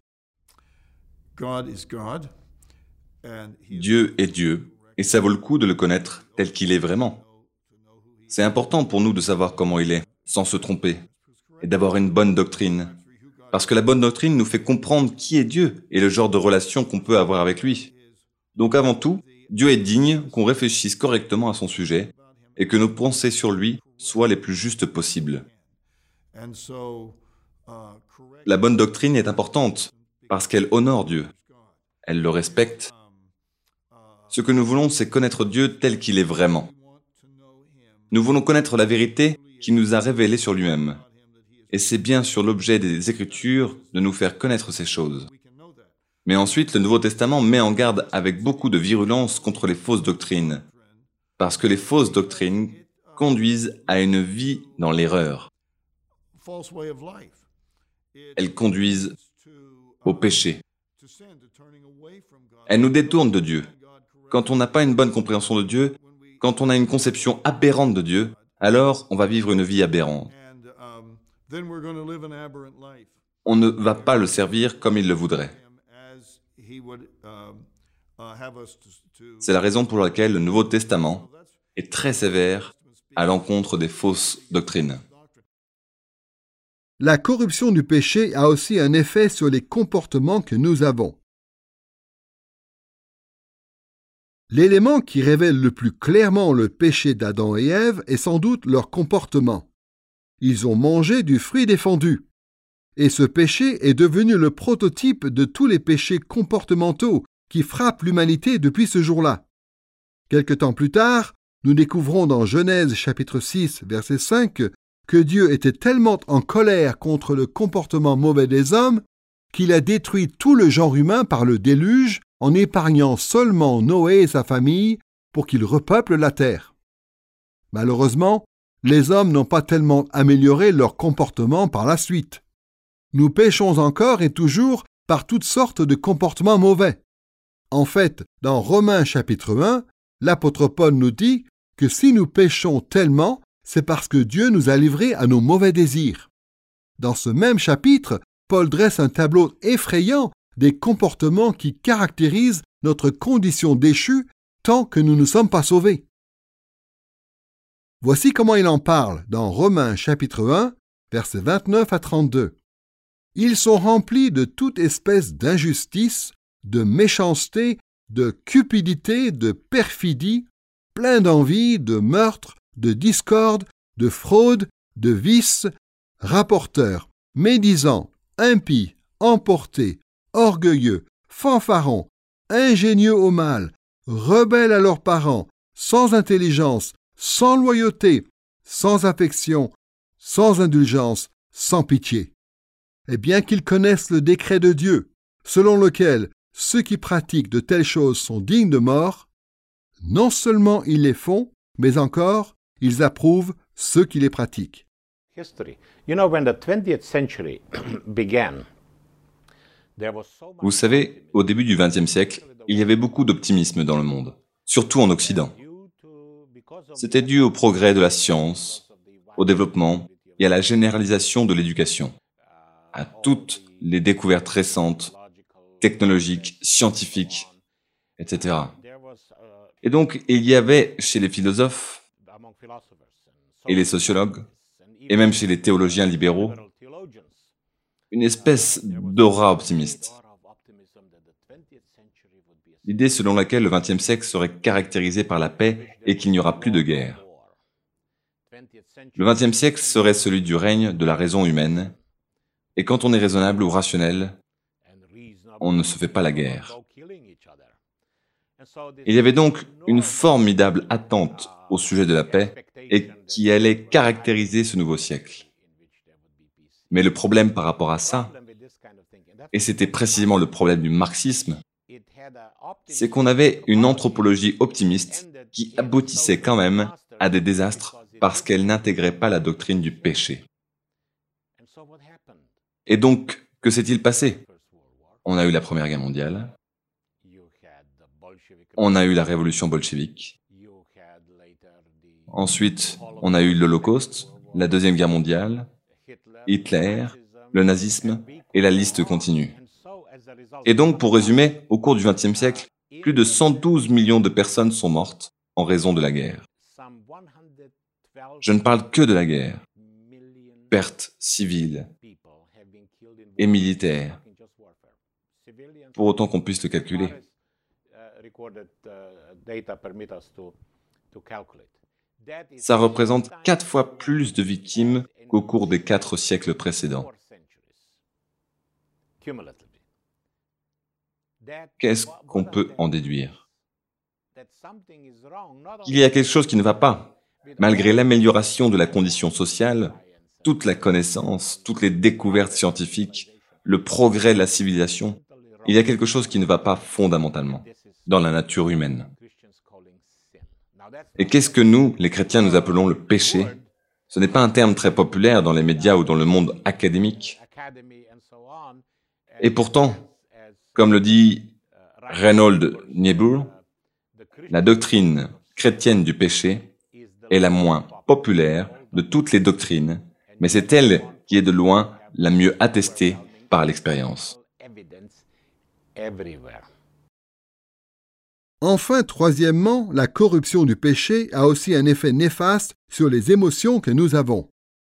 S4: Dieu est Dieu, et ça vaut le coup de le connaître tel qu'il est vraiment. C'est important pour nous de savoir comment il est, sans se tromper, et d'avoir une bonne doctrine. Parce que la bonne doctrine nous fait comprendre qui est Dieu et le genre de relation qu'on peut avoir avec lui. Donc avant tout, Dieu est digne qu'on réfléchisse correctement à son sujet et que nos pensées sur lui soient les plus justes possibles. La bonne doctrine est importante parce qu'elle honore Dieu. Elle le respecte. Ce que nous voulons, c'est connaître Dieu tel qu'il est vraiment. Nous voulons connaître la vérité qu'il nous a révélée sur lui-même. Et c'est bien sur l'objet des Écritures de nous faire connaître ces choses. Mais ensuite, le Nouveau Testament met en garde avec beaucoup de virulence contre les fausses doctrines, parce que les fausses doctrines conduisent à une vie dans l'erreur. Elles conduisent au péché. Elles nous détournent de Dieu. Quand on n'a pas une bonne compréhension de Dieu, quand on a une conception aberrante de Dieu, alors on va vivre une vie aberrante. On ne va pas le servir comme il le voudrait. C'est la raison pour laquelle le Nouveau Testament est très sévère à l'encontre des fausses doctrines.
S2: La corruption du péché a aussi un effet sur les comportements que nous avons. L'élément qui révèle le plus clairement le péché d'Adam et Ève est sans doute leur comportement. Ils ont mangé du fruit défendu. Et ce péché est devenu le prototype de tous les péchés comportementaux qui frappent l'humanité depuis ce jour-là. Quelque temps plus tard, nous découvrons dans Genèse chapitre six, verset cinq, que Dieu était tellement en colère contre le comportement mauvais des hommes qu'il a détruit tout le genre humain par le déluge en épargnant seulement Noé et sa famille pour qu'ils repeuplent la terre. Malheureusement, les hommes n'ont pas tellement amélioré leur comportement par la suite. Nous péchons encore et toujours par toutes sortes de comportements mauvais. En fait, dans Romains chapitre un, l'apôtre Paul nous dit que si nous péchons tellement, c'est parce que Dieu nous a livrés à nos mauvais désirs. Dans ce même chapitre, Paul dresse un tableau effrayant des comportements qui caractérisent notre condition déchue tant que nous ne sommes pas sauvés. Voici comment il en parle dans Romains chapitre un, versets vingt-neuf à trente-deux. Ils sont remplis de toute espèce d'injustice, de méchanceté, de cupidité, de perfidie, pleins d'envie, de meurtre, de discorde, de fraude, de vice, rapporteurs, médisants, impies, emportés, orgueilleux, fanfarons, ingénieux au mal, rebelles à leurs parents, sans intelligence, sans loyauté, sans affection, sans indulgence, sans pitié. Et bien qu'ils connaissent le décret de Dieu, selon lequel ceux qui pratiquent de telles choses sont dignes de mort, non seulement ils les font, mais encore ils approuvent ceux qui les pratiquent.
S4: Vous savez, au début du vingtième siècle, il y avait beaucoup d'optimisme dans le monde, surtout en Occident. C'était dû au progrès de la science, au développement et à la généralisation de l'éducation, à toutes les découvertes récentes, technologiques, scientifiques, et cetera. Et donc, il y avait chez les philosophes et les sociologues, et même chez les théologiens libéraux, une espèce d'aura optimiste. L'idée selon laquelle le vingtième siècle serait caractérisé par la paix et qu'il n'y aura plus de guerre. Le vingtième siècle serait celui du règne de la raison humaine, et quand on est raisonnable ou rationnel, on ne se fait pas la guerre. Il y avait donc une formidable attente au sujet de la paix et qui allait caractériser ce nouveau siècle. Mais le problème par rapport à ça, et c'était précisément le problème du marxisme, c'est qu'on avait une anthropologie optimiste qui aboutissait quand même à des désastres parce qu'elle n'intégrait pas la doctrine du péché. Et donc, que s'est-il passé? On a eu la Première Guerre mondiale, on a eu la révolution bolchevique, ensuite on a eu l'Holocauste, la Deuxième Guerre mondiale, Hitler, le nazisme, et la liste continue. Et donc, pour résumer, au cours du vingtième siècle, plus de cent douze millions de personnes sont mortes en raison de la guerre. Je ne parle que de la guerre. Pertes civiles et militaires, pour autant qu'on puisse le calculer. Ça représente quatre fois plus de victimes qu'au cours des quatre siècles précédents. Qu'est-ce qu'on peut en déduire? Il y a quelque chose qui ne va pas. Malgré l'amélioration de la condition sociale, toute la connaissance, toutes les découvertes scientifiques, le progrès de la civilisation, il y a quelque chose qui ne va pas fondamentalement dans la nature humaine. Et qu'est-ce que nous, les chrétiens, nous appelons le péché? Ce n'est pas un terme très populaire dans les médias ou dans le monde académique. Et pourtant, comme le dit Reinhold Niebuhr, la doctrine chrétienne du péché est la moins populaire de toutes les doctrines, mais c'est elle qui est de loin la mieux attestée par l'expérience.
S2: Enfin, troisièmement, la corruption du péché a aussi un effet néfaste sur les émotions que nous avons.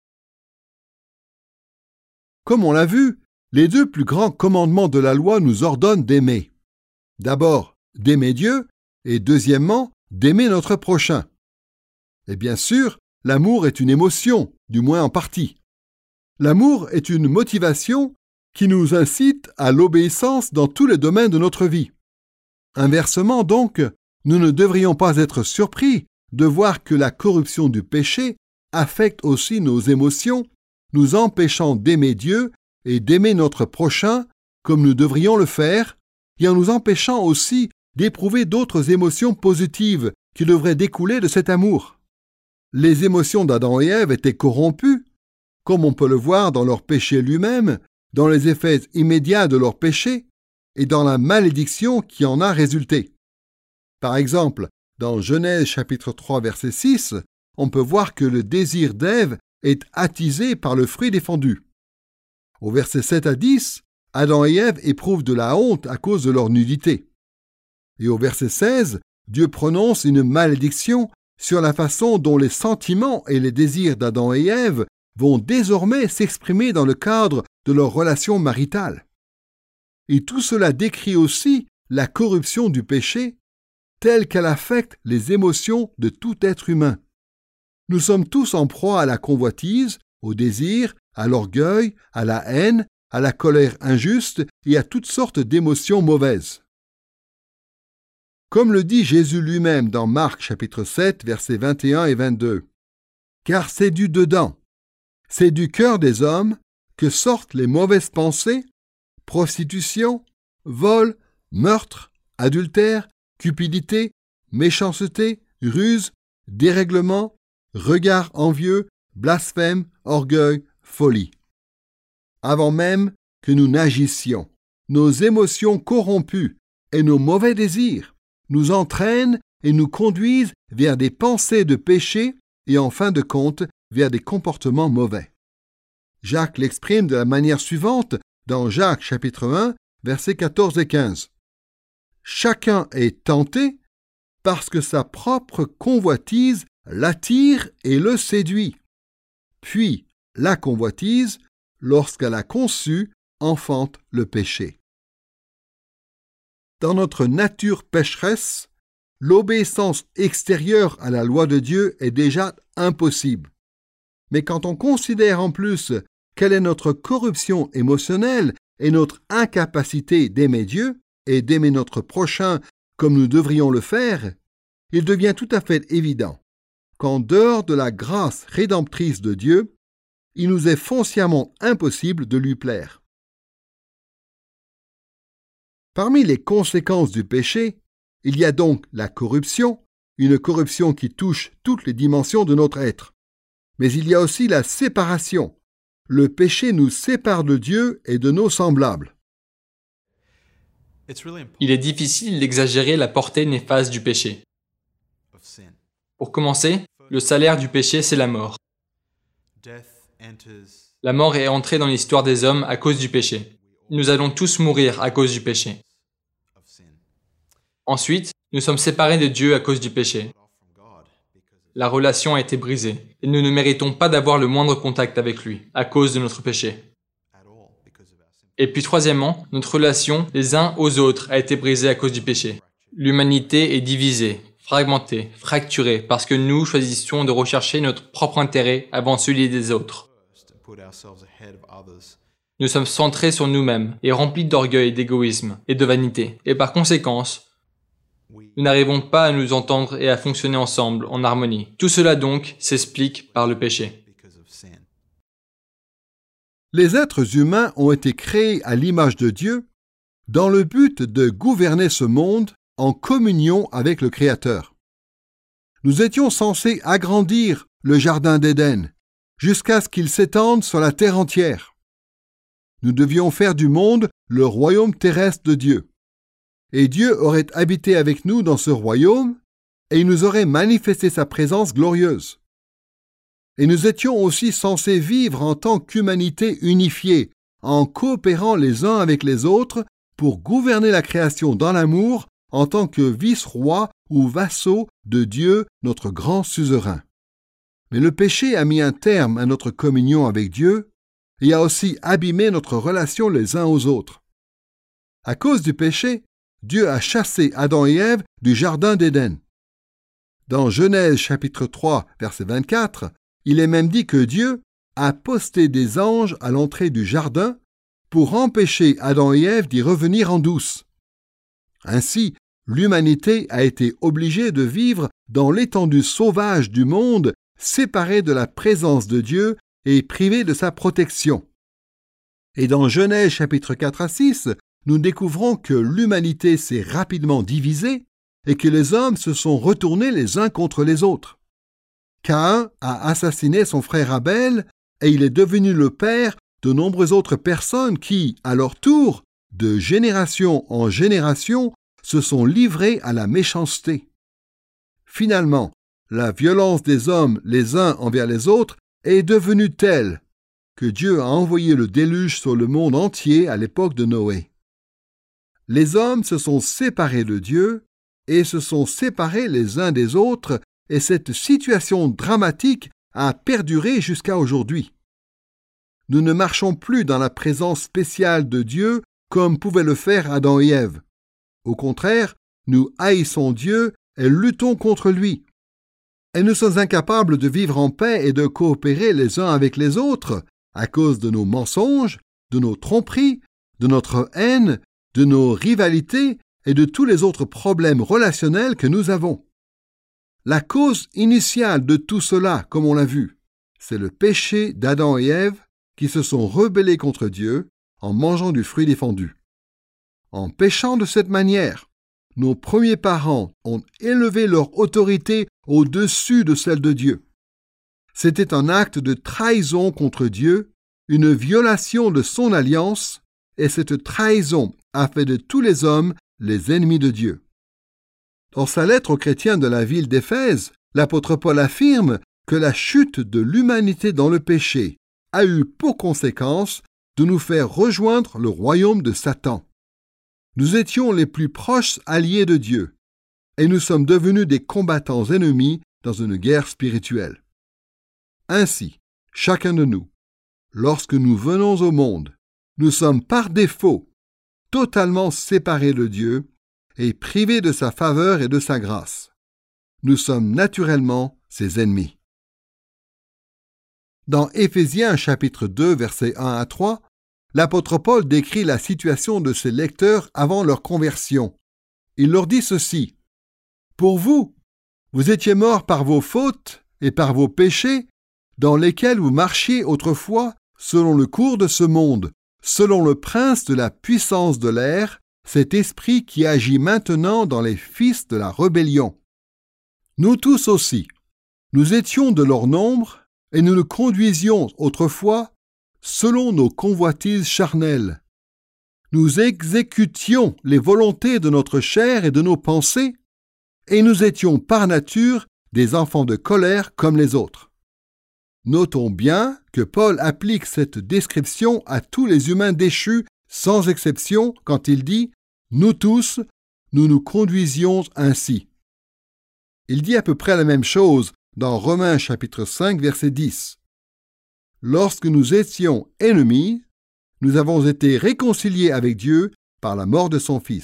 S2: Comme on l'a vu, les deux plus grands commandements de la loi nous ordonnent d'aimer. D'abord, d'aimer Dieu, et deuxièmement, d'aimer notre prochain. Et bien sûr, l'amour est une émotion, du moins en partie. L'amour est une motivation qui nous incite à l'obéissance dans tous les domaines de notre vie. Inversement donc, nous ne devrions pas être surpris de voir que la corruption du péché affecte aussi nos émotions, nous empêchant d'aimer Dieu et d'aimer notre prochain comme nous devrions le faire, et en nous empêchant aussi d'éprouver d'autres émotions positives qui devraient découler de cet amour. Les émotions d'Adam et Ève étaient corrompues, comme on peut le voir dans leur péché lui-même, dans les effets immédiats de leur péché et dans la malédiction qui en a résulté. Par exemple, dans Genèse chapitre trois verset six, on peut voir que le désir d'Ève est attisé par le fruit défendu. Au verset sept à dix, Adam et Ève éprouvent de la honte à cause de leur nudité. Et au verset seize, Dieu prononce une malédiction sur la façon dont les sentiments et les désirs d'Adam et Ève vont désormais s'exprimer dans le cadre de leur relation maritale. Et tout cela décrit aussi la corruption du péché telle qu'elle affecte les émotions de tout être humain. Nous sommes tous en proie à la convoitise, au désir, à l'orgueil, à la haine, à la colère injuste et à toutes sortes d'émotions mauvaises. Comme le dit Jésus lui-même dans Marc chapitre sept, versets vingt et un et vingt-deux. « Car c'est du dedans, c'est du cœur des hommes que sortent les mauvaises pensées, prostitution, vol, meurtre, adultère, cupidité, méchanceté, ruse, dérèglement, regard envieux, blasphème, orgueil, folie. » Avant même que nous n'agissions, nos émotions corrompues et nos mauvais désirs nous entraînent et nous conduisent vers des pensées de péché et en fin de compte vers des comportements mauvais. Jacques l'exprime de la manière suivante dans Jacques chapitre un, versets quatorze et quinze. « Chacun est tenté parce que sa propre convoitise l'attire et le séduit. Puis la convoitise, lorsqu'elle a conçu, enfante le péché. » Dans notre nature pécheresse, l'obéissance extérieure à la loi de Dieu est déjà impossible. Mais quand on considère en plus quelle est notre corruption émotionnelle et notre incapacité d'aimer Dieu et d'aimer notre prochain comme nous devrions le faire, il devient tout à fait évident qu'en dehors de la grâce rédemptrice de Dieu, il nous est foncièrement impossible de lui plaire. Parmi les conséquences du péché, il y a donc la corruption, une corruption qui touche toutes les dimensions de notre être. Mais il y a aussi la séparation, le péché nous sépare de Dieu et de nos semblables.
S6: Il est difficile d'exagérer la portée néfaste du péché. Pour commencer, le salaire du péché, c'est la mort. La mort est entrée dans l'histoire des hommes à cause du péché. Nous allons tous mourir à cause du péché. Ensuite, nous sommes séparés de Dieu à cause du péché. La relation a été brisée et nous ne méritons pas d'avoir le moindre contact avec lui à cause de notre péché. Et puis troisièmement, notre relation les uns aux autres a été brisée à cause du péché. L'humanité est divisée, fragmentée, fracturée parce que nous choisissions de rechercher notre propre intérêt avant celui des autres. Nous sommes centrés sur nous-mêmes et remplis d'orgueil, d'égoïsme et de vanité. Et par conséquence, nous n'arrivons pas à nous entendre et à fonctionner ensemble en harmonie. Tout cela donc s'explique par le péché.
S2: Les êtres humains ont été créés à l'image de Dieu dans le but de gouverner ce monde en communion avec le Créateur. Nous étions censés agrandir le jardin d'Éden jusqu'à ce qu'il s'étende sur la terre entière. Nous devions faire du monde le royaume terrestre de Dieu. Et Dieu aurait habité avec nous dans ce royaume et il nous aurait manifesté sa présence glorieuse. Et nous étions aussi censés vivre en tant qu'humanité unifiée, en coopérant les uns avec les autres pour gouverner la création dans l'amour en tant que vice-rois ou vassaux de Dieu, notre grand suzerain. Mais le péché a mis un terme à notre communion avec Dieu et a aussi abîmé notre relation les uns aux autres. À cause du péché, Dieu a chassé Adam et Ève du jardin d'Éden. Dans Genèse chapitre trois, verset vingt-quatre, il est même dit que Dieu a posté des anges à l'entrée du jardin pour empêcher Adam et Ève d'y revenir en douce. Ainsi, l'humanité a été obligée de vivre dans l'étendue sauvage du monde, séparée de la présence de Dieu et privée de sa protection. Et dans Genèse chapitre quatre à six, nous découvrons que l'humanité s'est rapidement divisée et que les hommes se sont retournés les uns contre les autres. Caïn a assassiné son frère Abel et il est devenu le père de nombreuses autres personnes qui, à leur tour, de génération en génération, se sont livrées à la méchanceté. Finalement, la violence des hommes les uns envers les autres est devenue telle que Dieu a envoyé le déluge sur le monde entier à l'époque de Noé. Les hommes se sont séparés de Dieu et se sont séparés les uns des autres, et cette situation dramatique a perduré jusqu'à aujourd'hui. Nous ne marchons plus dans la présence spéciale de Dieu comme pouvaient le faire Adam et Ève. Au contraire, nous haïssons Dieu et luttons contre lui. Et nous sommes incapables de vivre en paix et de coopérer les uns avec les autres à cause de nos mensonges, de nos tromperies, de notre haine, de nos rivalités et de tous les autres problèmes relationnels que nous avons. La cause initiale de tout cela, comme on l'a vu, c'est le péché d'Adam et Ève qui se sont rebellés contre Dieu en mangeant du fruit défendu. En péchant de cette manière, nos premiers parents ont élevé leur autorité au-dessus de celle de Dieu. C'était un acte de trahison contre Dieu, une violation de son alliance, et cette trahison a fait de tous les hommes les ennemis de Dieu. Dans sa lettre aux chrétiens de la ville d'Éphèse, l'apôtre Paul affirme que la chute de l'humanité dans le péché a eu pour conséquence de nous faire rejoindre le royaume de Satan. Nous étions les plus proches alliés de Dieu, et nous sommes devenus des combattants ennemis dans une guerre spirituelle. Ainsi, chacun de nous, lorsque nous venons au monde, nous sommes par défaut totalement séparés de Dieu et privés de sa faveur et de sa grâce. Nous sommes naturellement ses ennemis. Dans Éphésiens chapitre deux, versets un à trois, l'apôtre Paul décrit la situation de ses lecteurs avant leur conversion. Il leur dit ceci: « Pour vous, vous étiez morts par vos fautes et par vos péchés, dans lesquels vous marchiez autrefois selon le cours de ce monde, selon le prince de la puissance de l'air, cet esprit qui agit maintenant dans les fils de la rébellion. Nous tous aussi, nous étions de leur nombre, et nous nous conduisions autrefois selon nos convoitises charnelles. Nous exécutions les volontés de notre chair et de nos pensées, et nous étions par nature des enfants de colère comme les autres. Notons bien que Paul applique cette description à tous les humains déchus sans exception quand il dit « Nous tous, nous nous conduisions ainsi ». Il dit à peu près la même chose dans Romains chapitre cinq, verset dix. « Lorsque nous étions ennemis, nous avons été réconciliés avec Dieu par la mort de son Fils. »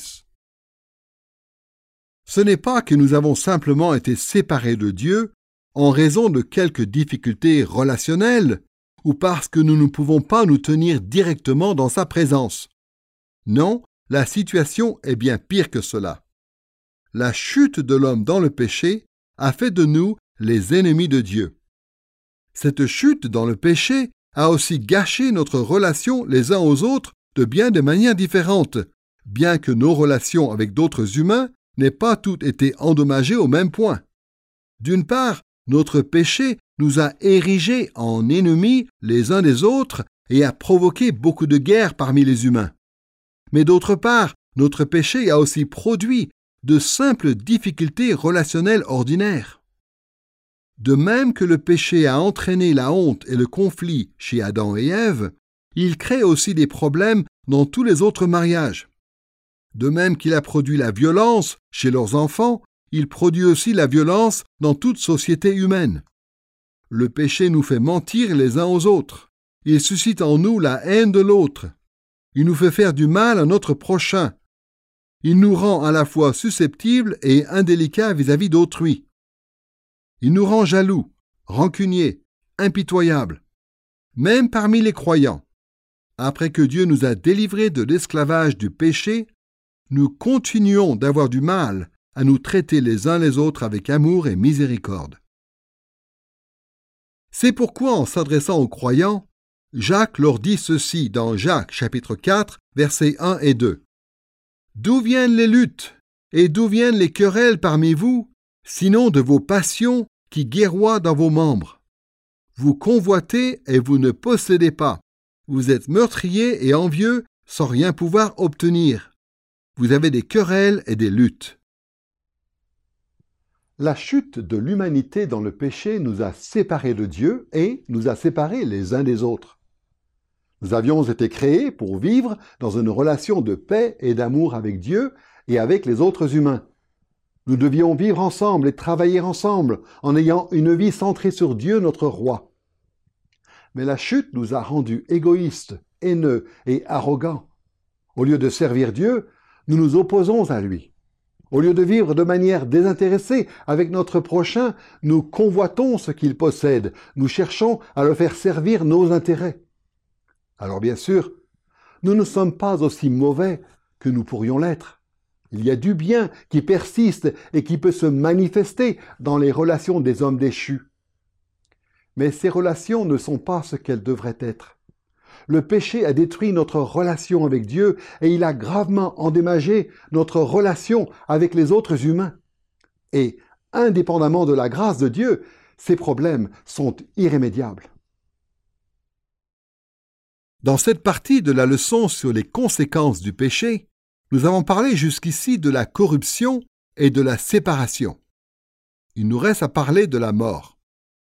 S2: Ce n'est pas que nous avons simplement été séparés de Dieu en raison de quelques difficultés relationnelles ou parce que nous ne pouvons pas nous tenir directement dans sa présence. Non, la situation est bien pire que cela. La chute de l'homme dans le péché a fait de nous les ennemis de Dieu. Cette chute dans le péché a aussi gâché notre relation les uns aux autres de bien des manières différentes, bien que nos relations avec d'autres humains n'aient pas toutes été endommagées au même point. D'une part, notre péché nous a érigés en ennemis les uns des autres et a provoqué beaucoup de guerres parmi les humains. Mais d'autre part, notre péché a aussi produit de simples difficultés relationnelles ordinaires. De même que le péché a entraîné la honte et le conflit chez Adam et Ève, il crée aussi des problèmes dans tous les autres mariages. De même qu'il a produit la violence chez leurs enfants, il produit aussi la violence dans toute société humaine. Le péché nous fait mentir les uns aux autres. Il suscite en nous la haine de l'autre. Il nous fait faire du mal à notre prochain. Il nous rend à la fois susceptibles et indélicats vis-à-vis d'autrui. Il nous rend jaloux, rancuniers, impitoyables. Même parmi les croyants, après que Dieu nous a délivrés de l'esclavage du péché, nous continuons d'avoir du mal à nous traiter les uns les autres avec amour et miséricorde. C'est pourquoi, en s'adressant aux croyants, Jacques leur dit ceci dans Jacques chapitre quatre, versets un et deux. « D'où viennent les luttes et d'où viennent les querelles parmi vous, sinon de vos passions qui guerroient dans vos membres? Vous convoitez et vous ne possédez pas. Vous êtes meurtriers et envieux sans rien pouvoir obtenir. Vous avez des querelles et des luttes. »
S1: La chute de l'humanité dans le péché nous a séparés de Dieu et nous a séparés les uns des autres. Nous avions été créés pour vivre dans une relation de paix et d'amour avec Dieu et avec les autres humains. Nous devions vivre ensemble et travailler ensemble en ayant une vie centrée sur Dieu, notre roi. Mais la chute nous a rendus égoïstes, haineux et arrogants. Au lieu de servir Dieu, nous nous opposons à lui. Au lieu de vivre de manière désintéressée avec notre prochain, nous convoitons ce qu'il possède. Nous cherchons à le faire servir nos intérêts. Alors bien sûr, nous ne sommes pas aussi mauvais que nous pourrions l'être. Il y a du bien qui persiste et qui peut se manifester dans les relations des hommes déchus. Mais ces relations ne sont pas ce qu'elles devraient être. Le péché a détruit notre relation avec Dieu et il a gravement endommagé notre relation avec les autres humains. Et, indépendamment de la grâce de Dieu, ces problèmes sont irrémédiables.
S2: Dans cette partie de la leçon sur les conséquences du péché, nous avons parlé jusqu'ici de la corruption et de la séparation. Il nous reste à parler de la mort.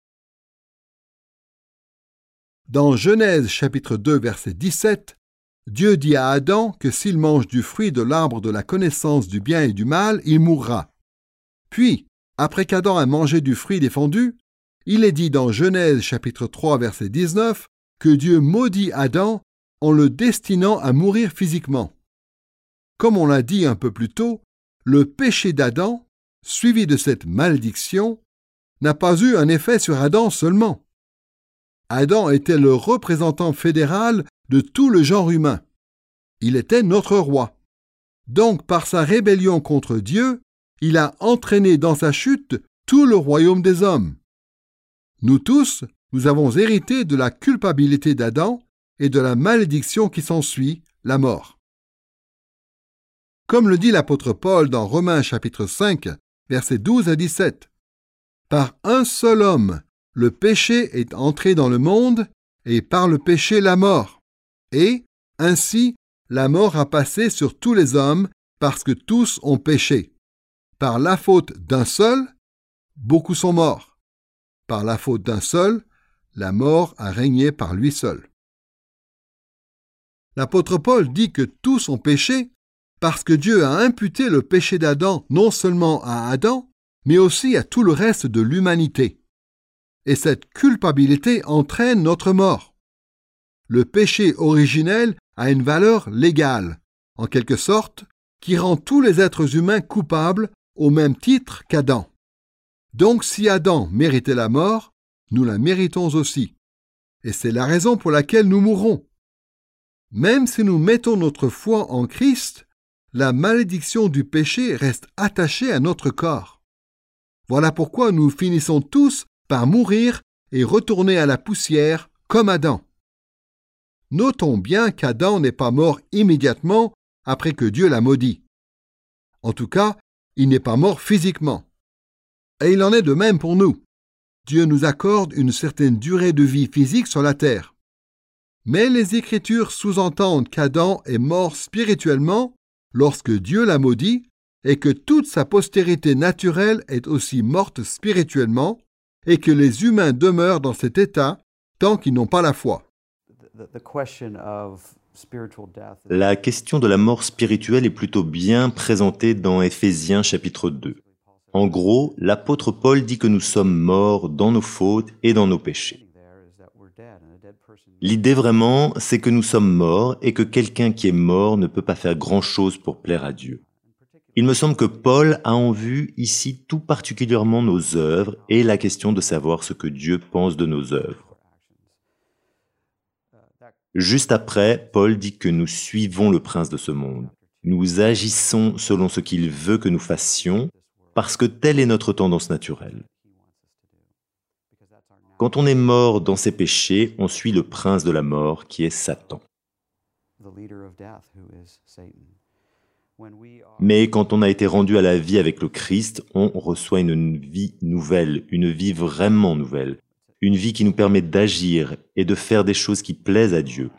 S2: Dans Genèse chapitre deux, verset dix-sept, Dieu dit à Adam que s'il mange du fruit de l'arbre de la connaissance du bien et du mal, il mourra. Puis, après qu'Adam a mangé du fruit défendu, il est dit dans Genèse chapitre trois, verset dix-neuf, que Dieu maudit Adam en le destinant à mourir physiquement. Comme on l'a dit un peu plus tôt, le péché d'Adam, suivi de cette malédiction, n'a pas eu un effet sur Adam seulement. Adam était le représentant fédéral de tout le genre humain. Il était notre roi. Donc, par sa rébellion contre Dieu, il a entraîné dans sa chute tout le royaume des hommes. Nous tous, nous avons hérité de la culpabilité d'Adam et de la malédiction qui s'ensuit, la mort. Comme le dit l'apôtre Paul dans Romains chapitre cinq, versets douze à dix-sept, « Par un seul homme, le péché est entré dans le monde, et par le péché la mort. Et, ainsi, la mort a passé sur tous les hommes parce que tous ont péché. Par la faute d'un seul, beaucoup sont morts. Par la faute d'un seul, la mort a régné par lui seul. L'apôtre Paul dit que tous ont péché parce que Dieu a imputé le péché d'Adam non seulement à Adam, mais aussi à tout le reste de l'humanité. Et cette culpabilité entraîne notre mort. Le péché originel a une valeur légale, en quelque sorte, qui rend tous les êtres humains coupables au même titre qu'Adam. Donc si Adam méritait la mort, nous la méritons aussi. Et c'est la raison pour laquelle nous mourrons. Même si nous mettons notre foi en Christ, la malédiction du péché reste attachée à notre corps. Voilà pourquoi nous finissons tous par mourir et retourner à la poussière comme Adam. Notons bien qu'Adam n'est pas mort immédiatement après que Dieu l'a maudit. En tout cas, il n'est pas mort physiquement. Et il en est de même pour nous. Dieu nous accorde une certaine durée de vie physique sur la terre. Mais les Écritures sous-entendent qu'Adam est mort spirituellement lorsque Dieu l'a maudit et que toute sa postérité naturelle est aussi morte spirituellement et que les humains demeurent dans cet état tant qu'ils n'ont pas la foi.
S5: La question de la mort spirituelle est plutôt bien présentée dans Éphésiens chapitre deux. En gros, l'apôtre Paul dit que nous sommes morts dans nos fautes et dans nos péchés. L'idée vraiment, c'est que nous sommes morts et que quelqu'un qui est mort ne peut pas faire grand-chose pour plaire à Dieu. Il me semble que Paul a en vue ici tout particulièrement nos œuvres et la question de savoir ce que Dieu pense de nos œuvres. Juste après, Paul dit que nous suivons le prince de ce monde. Nous agissons selon ce qu'il veut que nous fassions, parce que telle est notre tendance naturelle. Quand on est mort dans ses péchés, on suit le prince de la mort, qui est Satan. Mais quand on a été rendu à la vie avec le Christ, on reçoit une vie nouvelle, une vie vraiment nouvelle, une vie qui nous permet d'agir et de faire des choses qui plaisent à Dieu.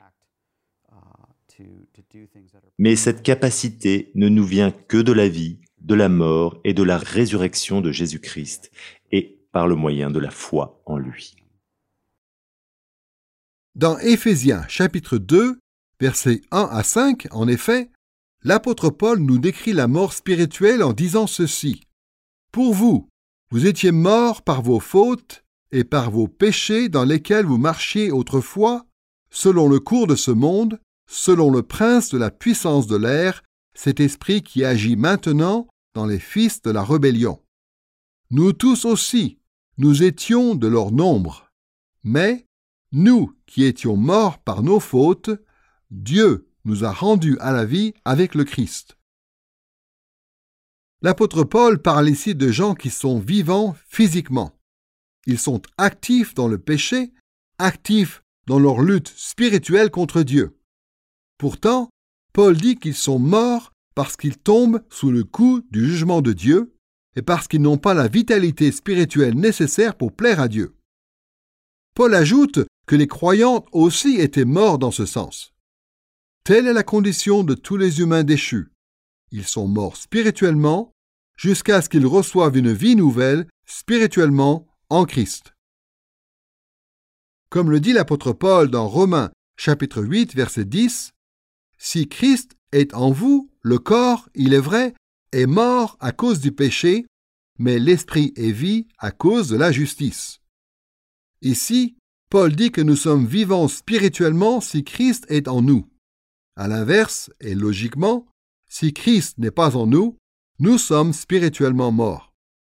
S5: Mais cette capacité ne nous vient que de la vie, de la mort et de la résurrection de Jésus-Christ, et par le moyen de la foi en lui.
S2: Dans Éphésiens chapitre deux, versets un à cinq, en effet, l'apôtre Paul nous décrit la mort spirituelle en disant ceci. « Pour vous, vous étiez morts par vos fautes et par vos péchés dans lesquels vous marchiez autrefois, selon le cours de ce monde, selon le prince de la puissance de l'air, cet esprit qui agit maintenant dans les fils de la rébellion. Nous tous aussi, nous étions de leur nombre. Mais, nous qui étions morts par nos fautes, Dieu nous a rendus à la vie avec le Christ. » L'apôtre Paul parle ici de gens qui sont vivants physiquement. Ils sont actifs dans le péché, actifs dans leur lutte spirituelle contre Dieu. Pourtant, Paul dit qu'ils sont morts parce qu'ils tombent sous le coup du jugement de Dieu et parce qu'ils n'ont pas la vitalité spirituelle nécessaire pour plaire à Dieu. Paul ajoute que les croyants aussi étaient morts dans ce sens. Telle est la condition de tous les humains déchus. Ils sont morts spirituellement jusqu'à ce qu'ils reçoivent une vie nouvelle spirituellement en Christ. Comme le dit l'apôtre Paul dans Romains chapitre huit, verset dix, « Si Christ est en vous, le corps, il est vrai, est mort à cause du péché, mais l'esprit est vie à cause de la justice. » Ici, Paul dit que nous sommes vivants spirituellement si Christ est en nous. À l'inverse, et logiquement, si Christ n'est pas en nous, nous sommes spirituellement morts.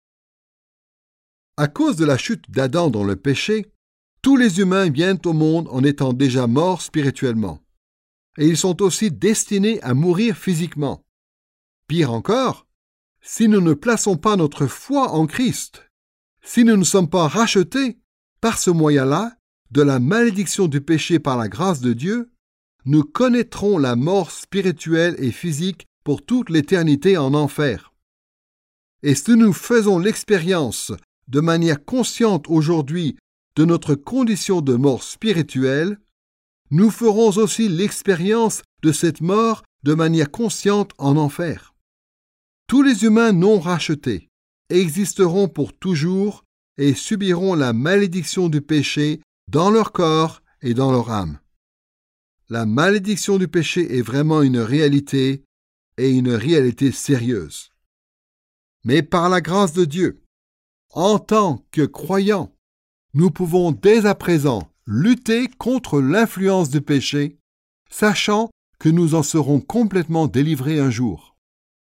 S2: À cause de la chute d'Adam dans le péché, tous les humains viennent au monde en étant déjà morts spirituellement. Et ils sont aussi destinés à mourir physiquement. Pire encore, si nous ne plaçons pas notre foi en Christ, si nous ne sommes pas rachetés par ce moyen-là de la malédiction du péché par la grâce de Dieu, nous connaîtrons la mort spirituelle et physique pour toute l'éternité en enfer. Et si nous faisons l'expérience de manière consciente aujourd'hui de notre condition de mort spirituelle, nous ferons aussi l'expérience de cette mort de manière consciente en enfer. Tous les humains non rachetés existeront pour toujours et subiront la malédiction du péché dans leur corps et dans leur âme. La malédiction du péché est vraiment une réalité et une réalité sérieuse. Mais par la grâce de Dieu, en tant que croyants, nous pouvons dès à présent lutter contre l'influence du péché, sachant que nous en serons complètement délivrés un jour.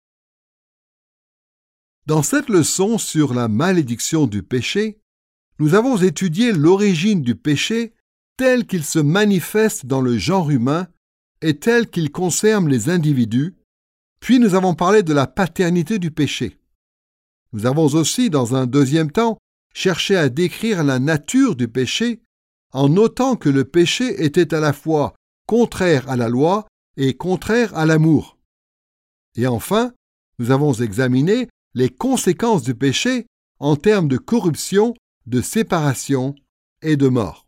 S2: Dans cette leçon sur la malédiction du péché, nous avons étudié l'origine du péché tel qu'il se manifeste dans le genre humain et tel qu'il concerne les individus, puis nous avons parlé de la paternité du péché. Nous avons aussi, dans un deuxième temps, cherché à décrire la nature du péché en notant que le péché était à la fois contraire à la loi et contraire à l'amour. Et enfin, nous avons examiné les conséquences du péché en termes de corruption, de séparation et de mort.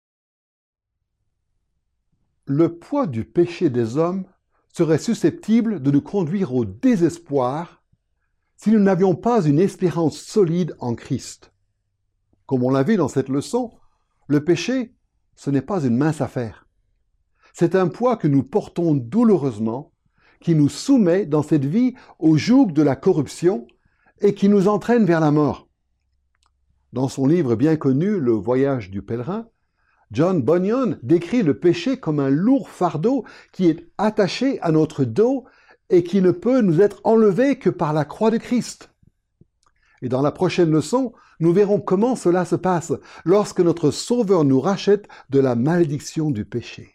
S1: Le poids du péché des hommes serait susceptible de nous conduire au désespoir si nous n'avions pas une espérance solide en Christ. Comme on l'a vu dans cette leçon, le péché, ce n'est pas une mince affaire. C'est un poids que nous portons douloureusement, qui nous soumet dans cette vie au joug de la corruption et qui nous entraîne vers la mort. Dans son livre bien connu, Le Voyage du pèlerin, John Bunyan décrit le péché comme un lourd fardeau qui est attaché à notre dos et qui ne peut nous être enlevé que par la croix de Christ. Et dans la prochaine leçon, nous verrons comment cela se passe lorsque notre Sauveur nous rachète de la malédiction du péché.